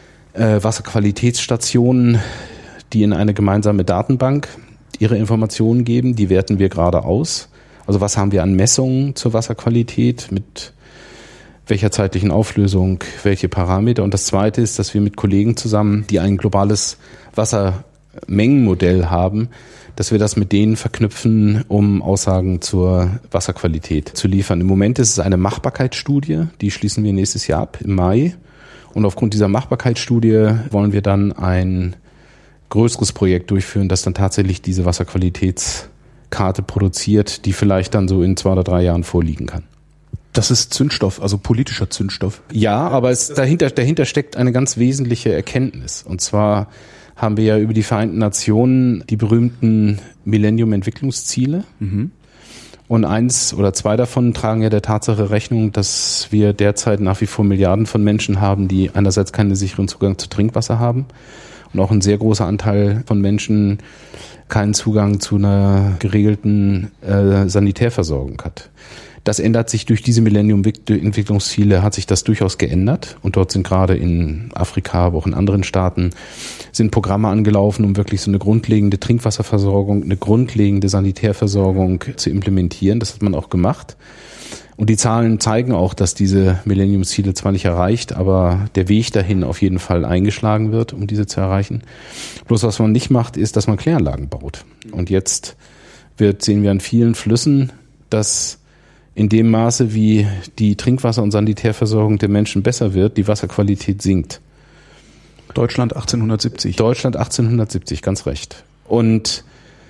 Wasserqualitätsstationen, die in eine gemeinsame Datenbank ihre Informationen geben. Die werten wir gerade aus. Also was haben wir an Messungen zur Wasserqualität, mit welcher zeitlichen Auflösung, welche Parameter. Und das Zweite ist, dass wir mit Kollegen zusammen, die ein globales Wassermengenmodell haben, dass wir das mit denen verknüpfen, um Aussagen zur Wasserqualität zu liefern. Im Moment ist es eine Machbarkeitsstudie, die schließen wir nächstes Jahr ab, im Mai. Und aufgrund dieser Machbarkeitsstudie wollen wir dann ein größeres Projekt durchführen, das dann tatsächlich diese Wasserqualitätskarte produziert, die vielleicht dann so in 2 oder 3 Jahren vorliegen kann. Das ist Zündstoff, also politischer Zündstoff. Ja, aber dahinter steckt eine ganz wesentliche Erkenntnis. Und zwar haben wir ja über die Vereinten Nationen die berühmten Millennium-Entwicklungsziele. Mhm. Und 1 oder 2 davon tragen ja der Tatsache Rechnung, dass wir derzeit nach wie vor Milliarden von Menschen haben, die einerseits keinen sicheren Zugang zu Trinkwasser haben und auch ein sehr großer Anteil von Menschen keinen Zugang zu einer geregelten Sanitärversorgung hat. Das ändert sich durch diese Millennium-Entwicklungsziele, hat sich das durchaus geändert. Und dort sind gerade in Afrika, aber auch in anderen Staaten, sind Programme angelaufen, um wirklich so eine grundlegende Trinkwasserversorgung, eine grundlegende Sanitärversorgung zu implementieren. Das hat man auch gemacht. Und die Zahlen zeigen auch, dass diese Millennium-Ziele zwar nicht erreicht, aber der Weg dahin auf jeden Fall eingeschlagen wird, um diese zu erreichen. Bloß was man nicht macht, ist, dass man Kläranlagen baut. Und jetzt sehen wir an vielen Flüssen, dass in dem Maße, wie die Trinkwasser- und Sanitärversorgung der Menschen besser wird, die Wasserqualität sinkt. Deutschland 1870. Deutschland 1870, ganz recht. Und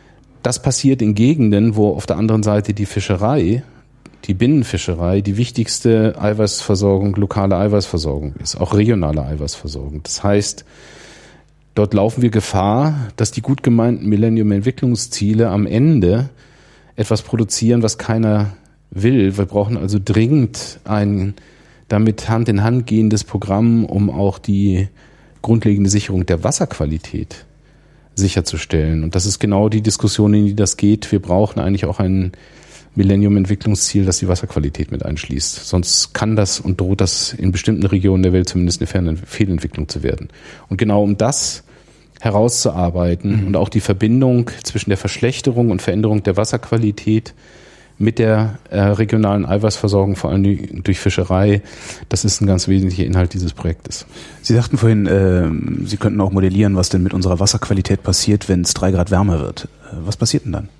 das passiert in Gegenden, wo auf der anderen Seite die Fischerei, die Binnenfischerei, die wichtigste Eiweißversorgung, lokale Eiweißversorgung ist, auch regionale Eiweißversorgung. Das heißt, dort laufen wir Gefahr, dass die gut gemeinten Millennium-Entwicklungsziele am Ende etwas produzieren, was keiner will. Wir brauchen also dringend ein damit Hand in Hand gehendes Programm, um auch die grundlegende Sicherung der Wasserqualität sicherzustellen. Und das ist genau die Diskussion, in die das geht. Wir brauchen eigentlich auch ein Millennium-Entwicklungsziel, das die Wasserqualität mit einschließt. Sonst kann das und droht das in bestimmten Regionen der Welt zumindest eine Fehlentwicklung zu werden. Und genau um das herauszuarbeiten und auch die Verbindung zwischen der Verschlechterung und Veränderung der Wasserqualität mit der regionalen Eiweißversorgung, vor allem durch Fischerei, das ist ein ganz wesentlicher Inhalt dieses Projektes. Sie sagten vorhin, Sie könnten auch modellieren, was denn mit unserer Wasserqualität passiert, wenn es 3 Grad wärmer wird. Was passiert denn dann?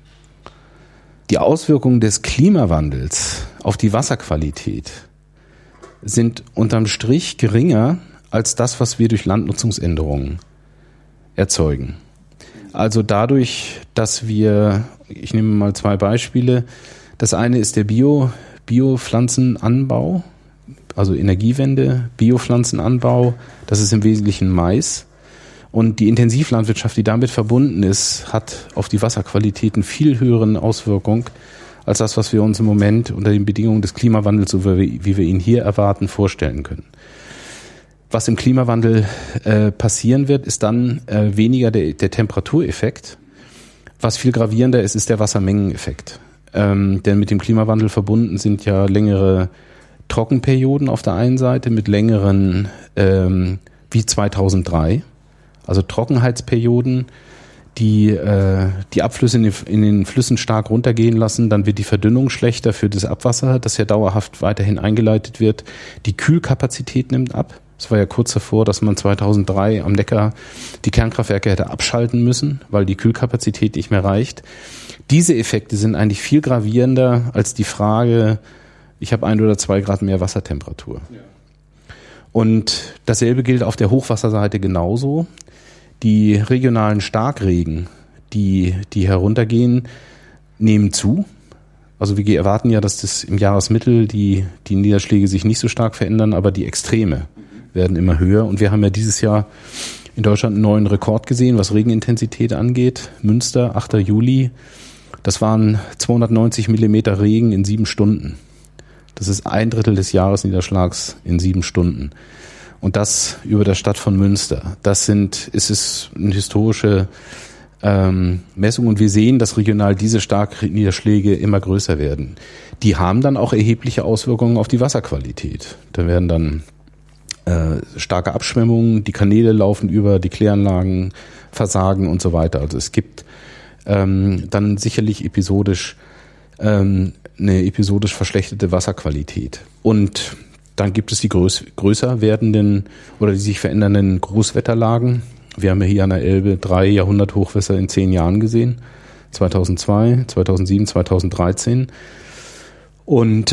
Die Auswirkungen des Klimawandels auf die Wasserqualität sind unterm Strich geringer als das, was wir durch Landnutzungsänderungen erzeugen. Also dadurch, dass wir, ich nehme mal 2 Beispiele. Das eine ist der Biopflanzenanbau, also Energiewende, Biopflanzenanbau. Das ist im Wesentlichen Mais. Und die Intensivlandwirtschaft, die damit verbunden ist, hat auf die Wasserqualitäten viel höheren Auswirkungen als das, was wir uns im Moment unter den Bedingungen des Klimawandels, so wie wir ihn hier erwarten, vorstellen können. Was im Klimawandel passieren wird, ist dann weniger der Temperatureffekt. Was viel gravierender ist, ist der Wassermengeneffekt. Denn mit dem Klimawandel verbunden sind ja längere Trockenperioden auf der einen Seite mit längeren, wie 2003, also Trockenheitsperioden, die Abflüsse in den Flüssen stark runtergehen lassen. Dann wird die Verdünnung schlechter für das Abwasser, das ja dauerhaft weiterhin eingeleitet wird. Die Kühlkapazität nimmt ab. Es war ja kurz davor, dass man 2003 am Neckar die Kernkraftwerke hätte abschalten müssen, weil die Kühlkapazität nicht mehr reicht. Diese Effekte sind eigentlich viel gravierender als die Frage, ich habe 1 oder 2 Grad mehr Wassertemperatur. Ja. Und dasselbe gilt auf der Hochwasserseite genauso. Die regionalen Starkregen, die heruntergehen, nehmen zu. Also wir erwarten ja, dass das im Jahresmittel die Niederschläge sich nicht so stark verändern, aber die Extreme werden immer höher. Und wir haben ja dieses Jahr in Deutschland einen neuen Rekord gesehen, was Regenintensität angeht. Münster, 8. Juli, das waren 290 Millimeter Regen in 7 Stunden. Das ist 1/3 des Jahresniederschlags in 7 Stunden. Und das über der Stadt von Münster. Es ist eine historische Messung und wir sehen, dass regional diese Starkniederschläge immer größer werden. Die haben dann auch erhebliche Auswirkungen auf die Wasserqualität. Da werden dann starke Abschwemmungen, die Kanäle laufen über, die Kläranlagen versagen und so weiter. Also es gibt dann sicherlich eine episodisch verschlechterte Wasserqualität. Und dann gibt es die größer werdenden oder die sich verändernden Großwetterlagen. Wir haben ja hier an der Elbe 3 Jahrhunderthochwässer in 10 Jahren gesehen. 2002, 2007, 2013. Und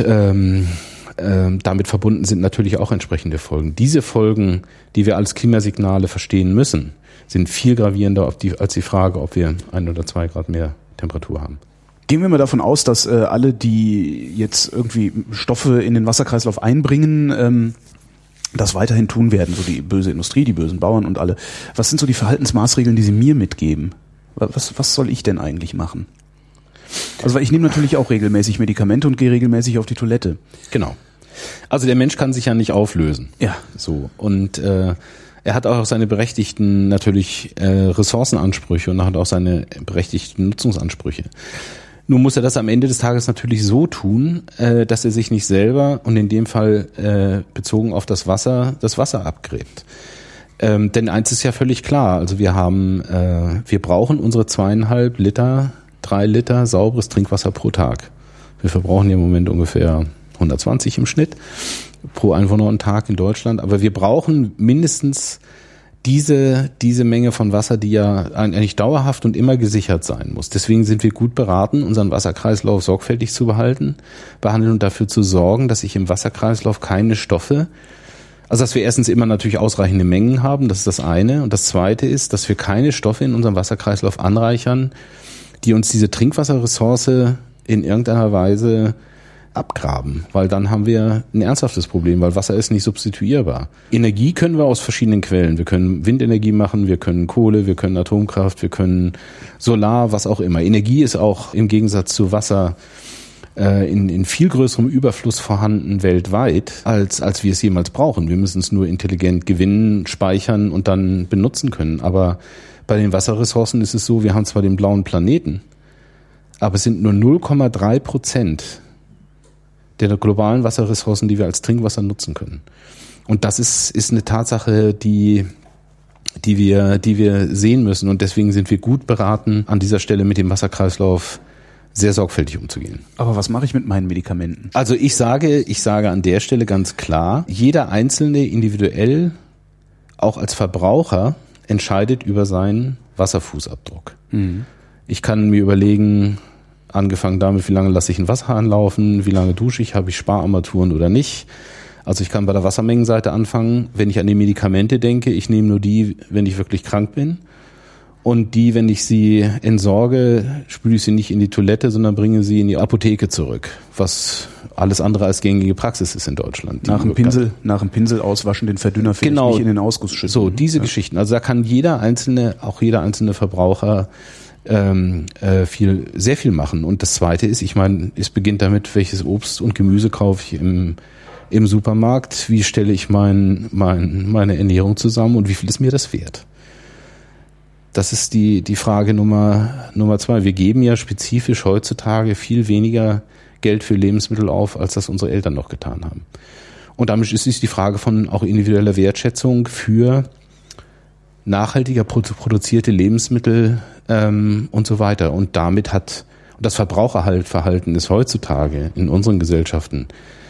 damit verbunden sind natürlich auch entsprechende Folgen. Diese Folgen, die wir als Klimasignale verstehen müssen, sind viel gravierender als die Frage, ob wir 1 oder 2 Grad mehr Temperatur haben. Gehen wir mal davon aus, dass alle, die jetzt irgendwie Stoffe in den Wasserkreislauf einbringen, das weiterhin tun werden, so die böse Industrie, die bösen Bauern und alle. Was sind so die Verhaltensmaßregeln, die Sie mir mitgeben? Was soll ich denn eigentlich machen? Also weil ich nehme natürlich auch regelmäßig Medikamente und gehe regelmäßig auf die Toilette. Genau. Also der Mensch kann sich ja nicht auflösen. Ja. So. Und er hat auch seine berechtigten natürlich Ressourcenansprüche und er hat auch seine berechtigten Nutzungsansprüche. Nun muss er das am Ende des Tages natürlich so tun, dass er sich nicht selber und in dem Fall bezogen auf das Wasser abgräbt. Denn eins ist ja völlig klar, also wir brauchen unsere 2,5 Liter, 3 Liter sauberes Trinkwasser pro Tag. Wir verbrauchen im Moment ungefähr 120 im Schnitt pro Einwohner und Tag in Deutschland, aber wir brauchen mindestens diese Menge von Wasser, die ja eigentlich dauerhaft und immer gesichert sein muss. Deswegen sind wir gut beraten, unseren Wasserkreislauf sorgfältig zu behandeln und dafür zu sorgen, dass sich im Wasserkreislauf keine Stoffe, also dass wir erstens immer natürlich ausreichende Mengen haben, das ist das eine. Und das zweite ist, dass wir keine Stoffe in unserem Wasserkreislauf anreichern, die uns diese Trinkwasserressource in irgendeiner Weise abgraben, weil dann haben wir ein ernsthaftes Problem, weil Wasser ist nicht substituierbar. Energie können wir aus verschiedenen Quellen. Wir können Windenergie machen, wir können Kohle, wir können Atomkraft, wir können Solar, was auch immer. Energie ist auch im Gegensatz zu Wasser in viel größerem Überfluss vorhanden weltweit, als wir es jemals brauchen. Wir müssen es nur intelligent gewinnen, speichern und dann benutzen können. Aber bei den Wasserressourcen ist es so, wir haben zwar den blauen Planeten, aber es sind nur 0,3% der globalen Wasserressourcen, die wir als Trinkwasser nutzen können. Und das ist eine Tatsache, die die wir sehen müssen. Und deswegen sind wir gut beraten, an dieser Stelle mit dem Wasserkreislauf sehr sorgfältig umzugehen. Aber was mache ich mit meinen Medikamenten? Also ich sage an der Stelle ganz klar, jeder Einzelne individuell, auch als Verbraucher, entscheidet über seinen Wasserfußabdruck. Mhm. Ich kann mir überlegen, angefangen damit, wie lange lasse ich einen Wasserhahn laufen, wie lange dusche ich, habe ich Spararmaturen oder nicht. Also ich kann bei der Wassermengenseite anfangen, wenn ich an die Medikamente denke, ich nehme nur die, wenn ich wirklich krank bin. Und die, wenn ich sie entsorge, spüle ich sie nicht in die Toilette, sondern bringe sie in die Apotheke zurück, was alles andere als gängige Praxis ist in Deutschland. Nach dem Pinsel auswaschen, den Verdünner vielleicht nicht in den Ausguss schütten. So, diese Geschichten. Also da kann jeder einzelne Verbraucher sehr viel machen. Und das Zweite ist, ich meine, es beginnt damit, welches Obst und Gemüse kaufe ich im Supermarkt, wie stelle ich meine Ernährung zusammen und wie viel ist mir das wert? Das ist die Frage Nummer 2. Wir geben ja spezifisch heutzutage viel weniger Geld für Lebensmittel auf, als das unsere Eltern noch getan haben. Und damit ist es die Frage von auch individueller Wertschätzung für nachhaltiger produzierte Lebensmittel und so weiter. Und damit das Verbraucherverhalten ist heutzutage in unseren Gesellschaften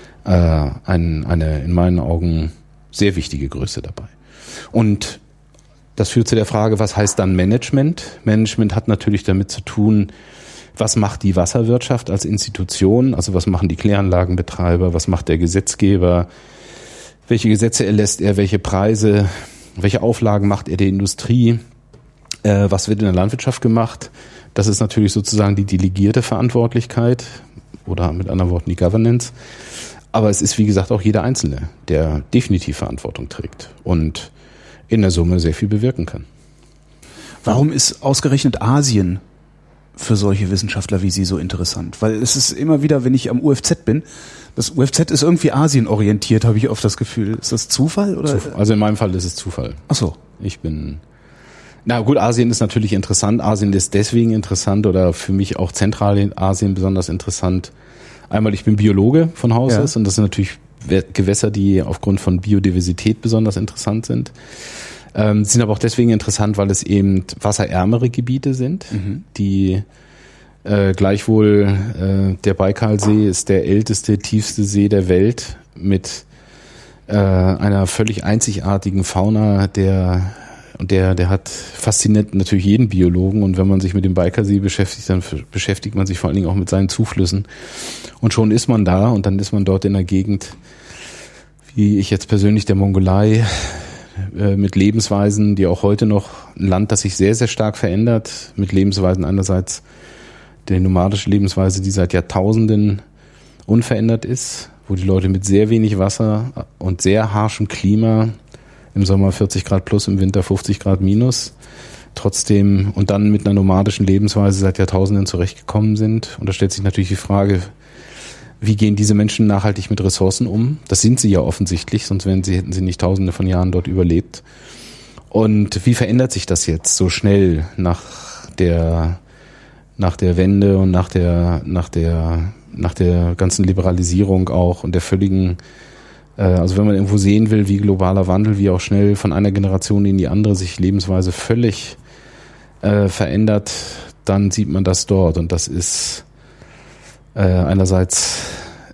eine in meinen Augen sehr wichtige Größe dabei. Und das führt zu der Frage, was heißt dann Management? Management hat natürlich damit zu tun, was macht die Wasserwirtschaft als Institution? Also was machen die Kläranlagenbetreiber? Was macht der Gesetzgeber? Welche Gesetze erlässt er? Welche Preise? Welche Auflagen macht er der Industrie? Was wird in der Landwirtschaft gemacht? Das ist natürlich sozusagen die delegierte Verantwortlichkeit oder mit anderen Worten die Governance. Aber es ist, wie gesagt, auch jeder Einzelne, der definitiv Verantwortung trägt und in der Summe sehr viel bewirken kann. Warum ist ausgerechnet Asien für solche Wissenschaftler wie Sie so interessant? Weil es ist immer wieder, wenn ich am UFZ bin, das UFZ ist irgendwie asienorientiert, habe ich oft das Gefühl. Ist das Zufall? Oder? Also in meinem Fall ist es Zufall. Ach so. Na gut, Asien ist natürlich interessant. Asien ist deswegen interessant oder für mich auch Zentralasien besonders interessant. Einmal, ich bin Biologe von Haus aus und das sind natürlich Gewässer, die aufgrund von Biodiversität besonders interessant sind. Sind aber auch deswegen interessant, weil es eben wasserärmere Gebiete sind, die gleichwohl der Baikalsee ist der älteste, tiefste See der Welt mit einer völlig einzigartigen Fauna, der fasziniert natürlich jeden Biologen und wenn man sich mit dem Baikalsee beschäftigt, dann beschäftigt man sich vor allen Dingen auch mit seinen Zuflüssen und schon ist man da und dann ist man dort in der Gegend, wie ich jetzt persönlich der Mongolei, mit Lebensweisen, die auch heute noch ein Land, das sich sehr, sehr stark verändert, mit Lebensweisen einerseits der nomadische Lebensweise, die seit Jahrtausenden unverändert ist, wo die Leute mit sehr wenig Wasser und sehr harschem Klima im Sommer 40 Grad plus, im Winter 50 Grad minus, trotzdem und dann mit einer nomadischen Lebensweise seit Jahrtausenden zurechtgekommen sind. Und da stellt sich natürlich die Frage, wie gehen diese Menschen nachhaltig mit Ressourcen um? Das sind sie ja offensichtlich, sonst hätten sie nicht Tausende von Jahren dort überlebt. Und wie verändert sich das jetzt so schnell nach der Wende und nach der ganzen Liberalisierung auch und der völligen, also wenn man irgendwo sehen will, wie globaler Wandel, wie auch schnell von einer Generation in die andere sich Lebensweise völlig verändert, dann sieht man das dort und das ist einerseits,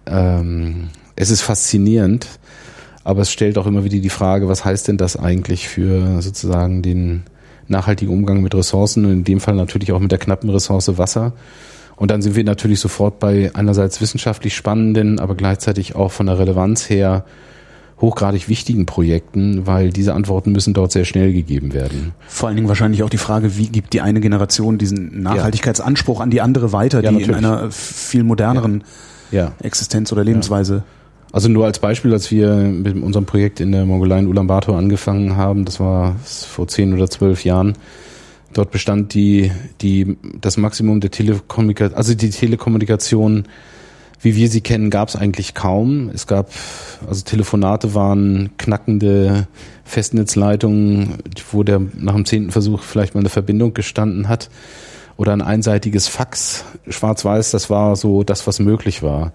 es ist faszinierend, aber es stellt auch immer wieder die Frage, was heißt denn das eigentlich für sozusagen den nachhaltigen Umgang mit Ressourcen und in dem Fall natürlich auch mit der knappen Ressource Wasser. Und dann sind wir natürlich sofort bei einerseits wissenschaftlich spannenden, aber gleichzeitig auch von der Relevanz her hochgradig wichtigen Projekten, weil diese Antworten müssen dort sehr schnell gegeben werden. Vor allen Dingen wahrscheinlich auch die Frage, wie gibt die eine Generation diesen Nachhaltigkeitsanspruch an die andere weiter, die in einer viel moderneren Existenz oder Lebensweise. Ja. Also nur als Beispiel, als wir mit unserem Projekt in der Mongolei in Ulaanbaatar angefangen haben, das war vor 10 oder 12 Jahren, dort bestand das Maximum der Telekommunikation, also die Telekommunikation, wie wir sie kennen, gab es eigentlich kaum. Also Telefonate waren knackende Festnetzleitungen, wo nach dem 10. Versuch vielleicht mal eine Verbindung gestanden hat. Oder ein einseitiges Fax, schwarz-weiß, das war so das, was möglich war.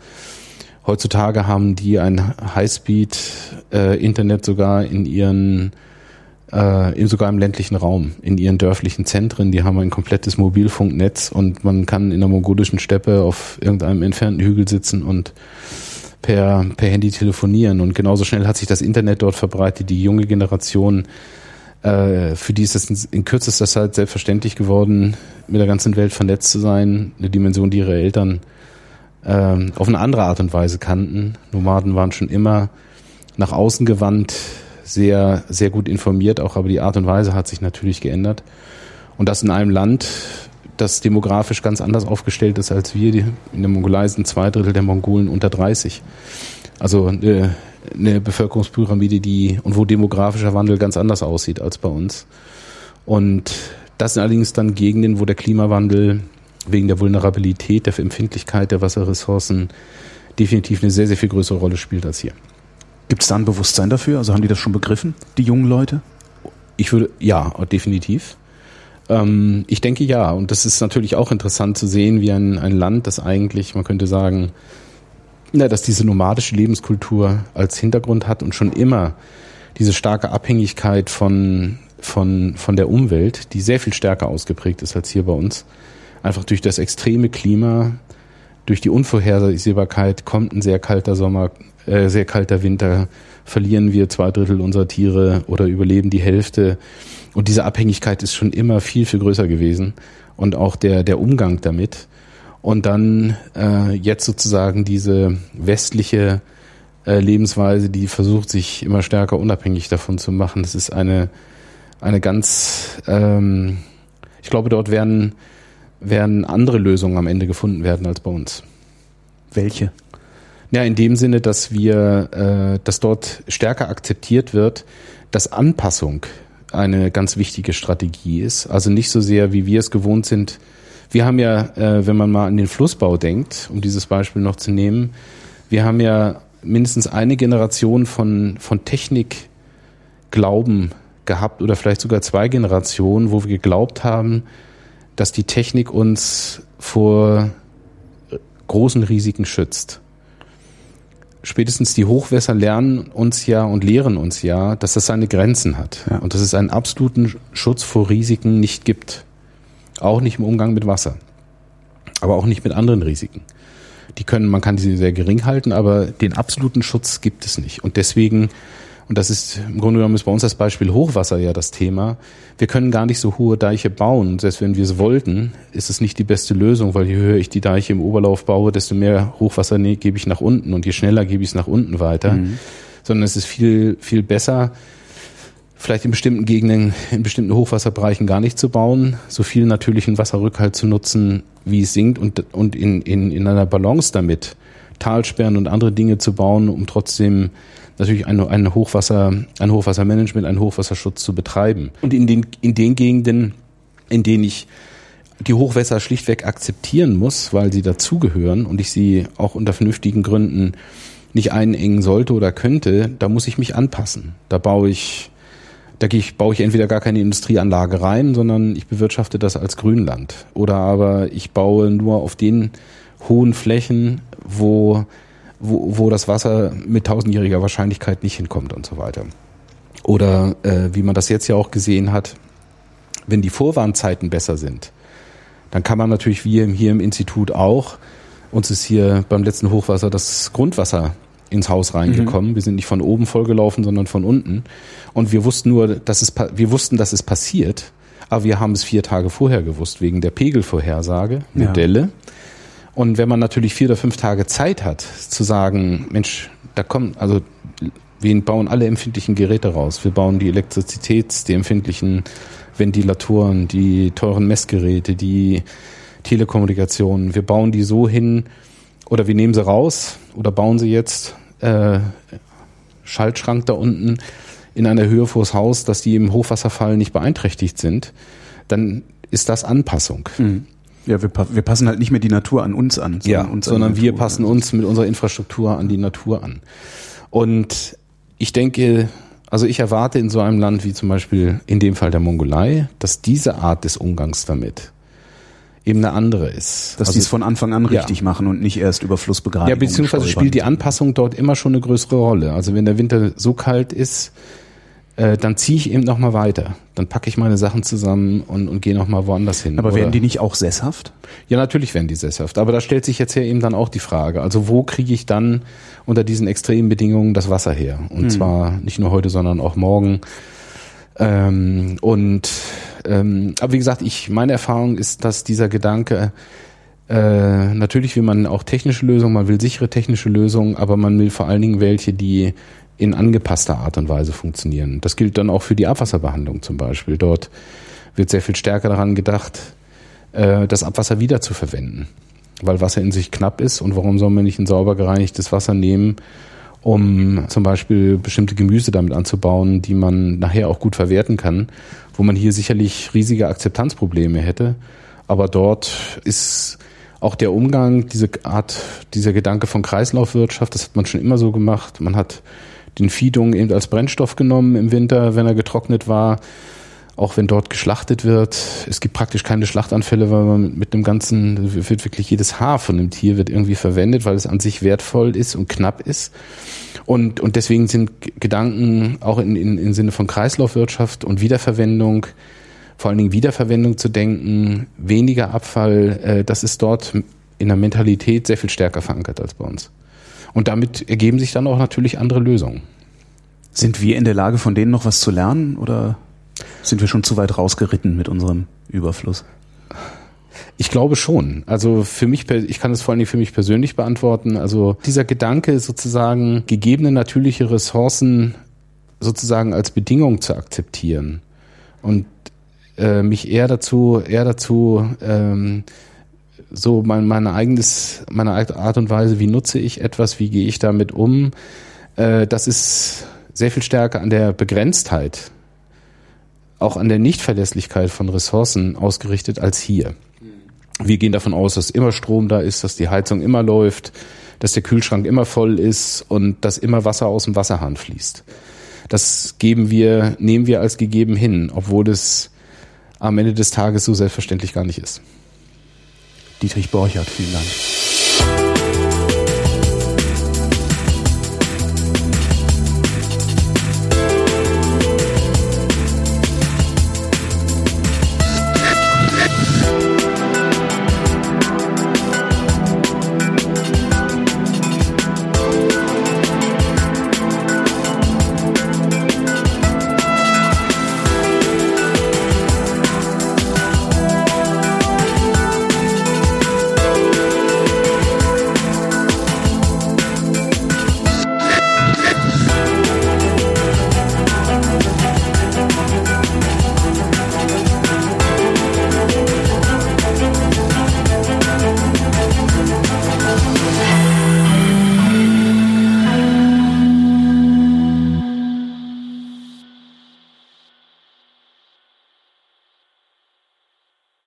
Heutzutage haben die ein Highspeed-Internet sogar in ihren sogar im ländlichen Raum, in ihren dörflichen Zentren. Die haben ein komplettes Mobilfunknetz und man kann in der mongolischen Steppe auf irgendeinem entfernten Hügel sitzen und per Handy telefonieren. Und genauso schnell hat sich das Internet dort verbreitet. Die junge Generation, für die ist es in kürzester Zeit selbstverständlich geworden, mit der ganzen Welt vernetzt zu sein. Eine Dimension, die ihre Eltern auf eine andere Art und Weise kannten. Nomaden waren schon immer nach außen gewandt, sehr, sehr gut informiert auch, aber die Art und Weise hat sich natürlich geändert. Und das in einem Land, das demografisch ganz anders aufgestellt ist als wir. In der Mongolei sind 2/3 der Mongolen unter 30. Also eine Bevölkerungspyramide, wo demografischer Wandel ganz anders aussieht als bei uns. Und das sind allerdings dann Gegenden, wo der Klimawandel wegen der Vulnerabilität, der Empfindlichkeit der Wasserressourcen definitiv eine sehr, sehr viel größere Rolle spielt als hier. Gibt es da ein Bewusstsein dafür? Also haben die das schon begriffen, die jungen Leute? Ja, definitiv. Ich denke ja. Und das ist natürlich auch interessant zu sehen, wie ein Land, das eigentlich, man könnte sagen, dass diese nomadische Lebenskultur als Hintergrund hat und schon immer diese starke Abhängigkeit von der Umwelt, die sehr viel stärker ausgeprägt ist als hier bei uns. Einfach durch das extreme Klima, durch die Unvorhersehbarkeit kommt ein sehr kalter Sommer, sehr kalter Winter, verlieren wir 2/3 unserer Tiere oder überleben die Hälfte. Und diese Abhängigkeit ist schon immer viel, viel größer gewesen. Und auch der Umgang damit. Und dann jetzt sozusagen diese westliche Lebensweise, die versucht, sich immer stärker unabhängig davon zu machen. Das ist eine ganz, ich glaube, dort werden andere Lösungen am Ende gefunden werden als bei uns. Welche? Ja, in dem Sinne, dass dass dort stärker akzeptiert wird, dass Anpassung eine ganz wichtige Strategie ist. Also nicht so sehr, wie wir es gewohnt sind. Wir haben ja, wenn man mal an den Flussbau denkt, um dieses Beispiel noch zu nehmen, wir haben ja mindestens eine Generation von Technikglauben gehabt oder vielleicht sogar 2 Generationen, wo wir geglaubt haben, dass die Technik uns vor großen Risiken schützt. Spätestens die Hochwässer lehren uns ja, dass das seine Grenzen hat. Ja. Und dass es einen absoluten Schutz vor Risiken nicht gibt. Auch nicht im Umgang mit Wasser. Aber auch nicht mit anderen Risiken. Man kann diese sehr gering halten, aber den absoluten Schutz gibt es nicht. Und deswegen, und das ist im Grunde genommen ist bei uns das Beispiel Hochwasser ja das Thema, wir können gar nicht so hohe Deiche bauen. Selbst wenn wir es wollten, ist es nicht die beste Lösung, weil je höher ich die Deiche im Oberlauf baue, desto mehr Hochwasser gebe ich nach unten und je schneller gebe ich es nach unten weiter. Mhm. Sondern es ist viel, viel besser, vielleicht in bestimmten Gegenden, in bestimmten Hochwasserbereichen gar nicht zu bauen, so viel natürlichen Wasserrückhalt zu nutzen, wie es sinkt und in einer Balance damit Talsperren und andere Dinge zu bauen, um trotzdem natürlich ein Hochwassermanagement, einen Hochwasserschutz zu betreiben. Und in den Gegenden, in denen ich die Hochwässer schlichtweg akzeptieren muss, weil sie dazugehören und ich sie auch unter vernünftigen Gründen nicht einengen sollte oder könnte, da muss ich mich anpassen. Da baue ich entweder gar keine Industrieanlage rein, sondern ich bewirtschafte das als Grünland. Oder aber ich baue nur auf den hohen Flächen, wo das Wasser mit 1000-jähriger Wahrscheinlichkeit nicht hinkommt und so weiter. Oder wie man das jetzt ja auch gesehen hat, wenn die Vorwarnzeiten besser sind, dann kann man natürlich, wie hier im Institut auch, uns ist hier beim letzten Hochwasser das Grundwasser ins Haus reingekommen. Wir sind nicht von oben vollgelaufen, sondern von unten. Und wir wussten dass es passiert, aber wir haben es 4 Tage vorher gewusst, wegen der Pegelvorhersage, Modelle. Ja. Und wenn man natürlich 4 oder 5 Tage Zeit hat, zu sagen, Mensch, wir bauen alle empfindlichen Geräte raus. Wir bauen die empfindlichen Ventilatoren, die teuren Messgeräte, die Telekommunikation. Wir bauen die so hin, oder wir nehmen sie raus oder bauen sie jetzt Schaltschrank da unten in einer Höhe vors Haus, dass die im Hochwasserfall nicht beeinträchtigt sind, dann ist das Anpassung. Mhm. Ja, wir passen halt nicht mehr die Natur an uns an. Sondern wir passen uns mit unserer Infrastruktur an die Natur an. Und ich denke, ich erwarte in so einem Land wie zum Beispiel in dem Fall der Mongolei, dass diese Art des Umgangs damit eben eine andere ist. Dass die es von Anfang an richtig machen und nicht erst über Flussbegradigung. Ja, beziehungsweise spielt die Anpassung dort immer schon eine größere Rolle. Also wenn der Winter so kalt ist, dann ziehe ich eben nochmal weiter. Dann packe ich meine Sachen zusammen und gehe nochmal woanders hin. Aber werden die nicht auch sesshaft? Ja, natürlich werden die sesshaft. Aber da stellt sich jetzt ja eben dann auch die Frage, also wo kriege ich dann unter diesen extremen Bedingungen das Wasser her? Und zwar nicht nur heute, sondern auch morgen. Aber wie gesagt, meine Erfahrung ist, dass dieser Gedanke, natürlich will man auch technische Lösungen, man will sichere technische Lösungen, aber man will vor allen Dingen welche, die in angepasster Art und Weise funktionieren. Das gilt dann auch für die Abwasserbehandlung zum Beispiel. Dort wird sehr viel stärker daran gedacht, das Abwasser wieder zu verwenden, weil Wasser in sich knapp ist. Und warum soll man nicht ein sauber gereinigtes Wasser nehmen, um zum Beispiel bestimmte Gemüse damit anzubauen, die man nachher auch gut verwerten kann, wo man hier sicherlich riesige Akzeptanzprobleme hätte. Aber dort ist auch der Umgang, dieser Gedanke von Kreislaufwirtschaft, das hat man schon immer so gemacht. Man hat den Viehdung eben als Brennstoff genommen im Winter, wenn er getrocknet war, auch wenn dort geschlachtet wird. Es gibt praktisch keine Schlachtanfälle, weil man wird wirklich jedes Haar von dem Tier wird irgendwie verwendet, weil es an sich wertvoll ist und knapp ist. Und deswegen sind Gedanken auch in Sinne von Kreislaufwirtschaft und Wiederverwendung, vor allen Dingen Wiederverwendung zu denken, weniger Abfall, das ist dort in der Mentalität sehr viel stärker verankert als bei uns. Und damit ergeben sich dann auch natürlich andere Lösungen. Sind wir in der Lage, von denen noch was zu lernen, oder sind wir schon zu weit rausgeritten mit unserem Überfluss? Ich glaube schon. Also ich kann es vor allen Dingen für mich persönlich beantworten. Also dieser Gedanke, sozusagen gegebene natürliche Ressourcen sozusagen als Bedingung zu akzeptieren und mich eher dazu so meine eigene Art und Weise, wie nutze ich etwas, wie gehe ich damit um, das ist sehr viel stärker an der Begrenztheit, auch an der Nichtverlässlichkeit von Ressourcen ausgerichtet als hier. Wir gehen davon aus, dass immer Strom da ist, dass die Heizung immer läuft, dass der Kühlschrank immer voll ist und dass immer Wasser aus dem Wasserhahn fließt. Das nehmen wir als gegeben hin, obwohl es am Ende des Tages so selbstverständlich gar nicht ist. Dietrich Borchardt, vielen Dank.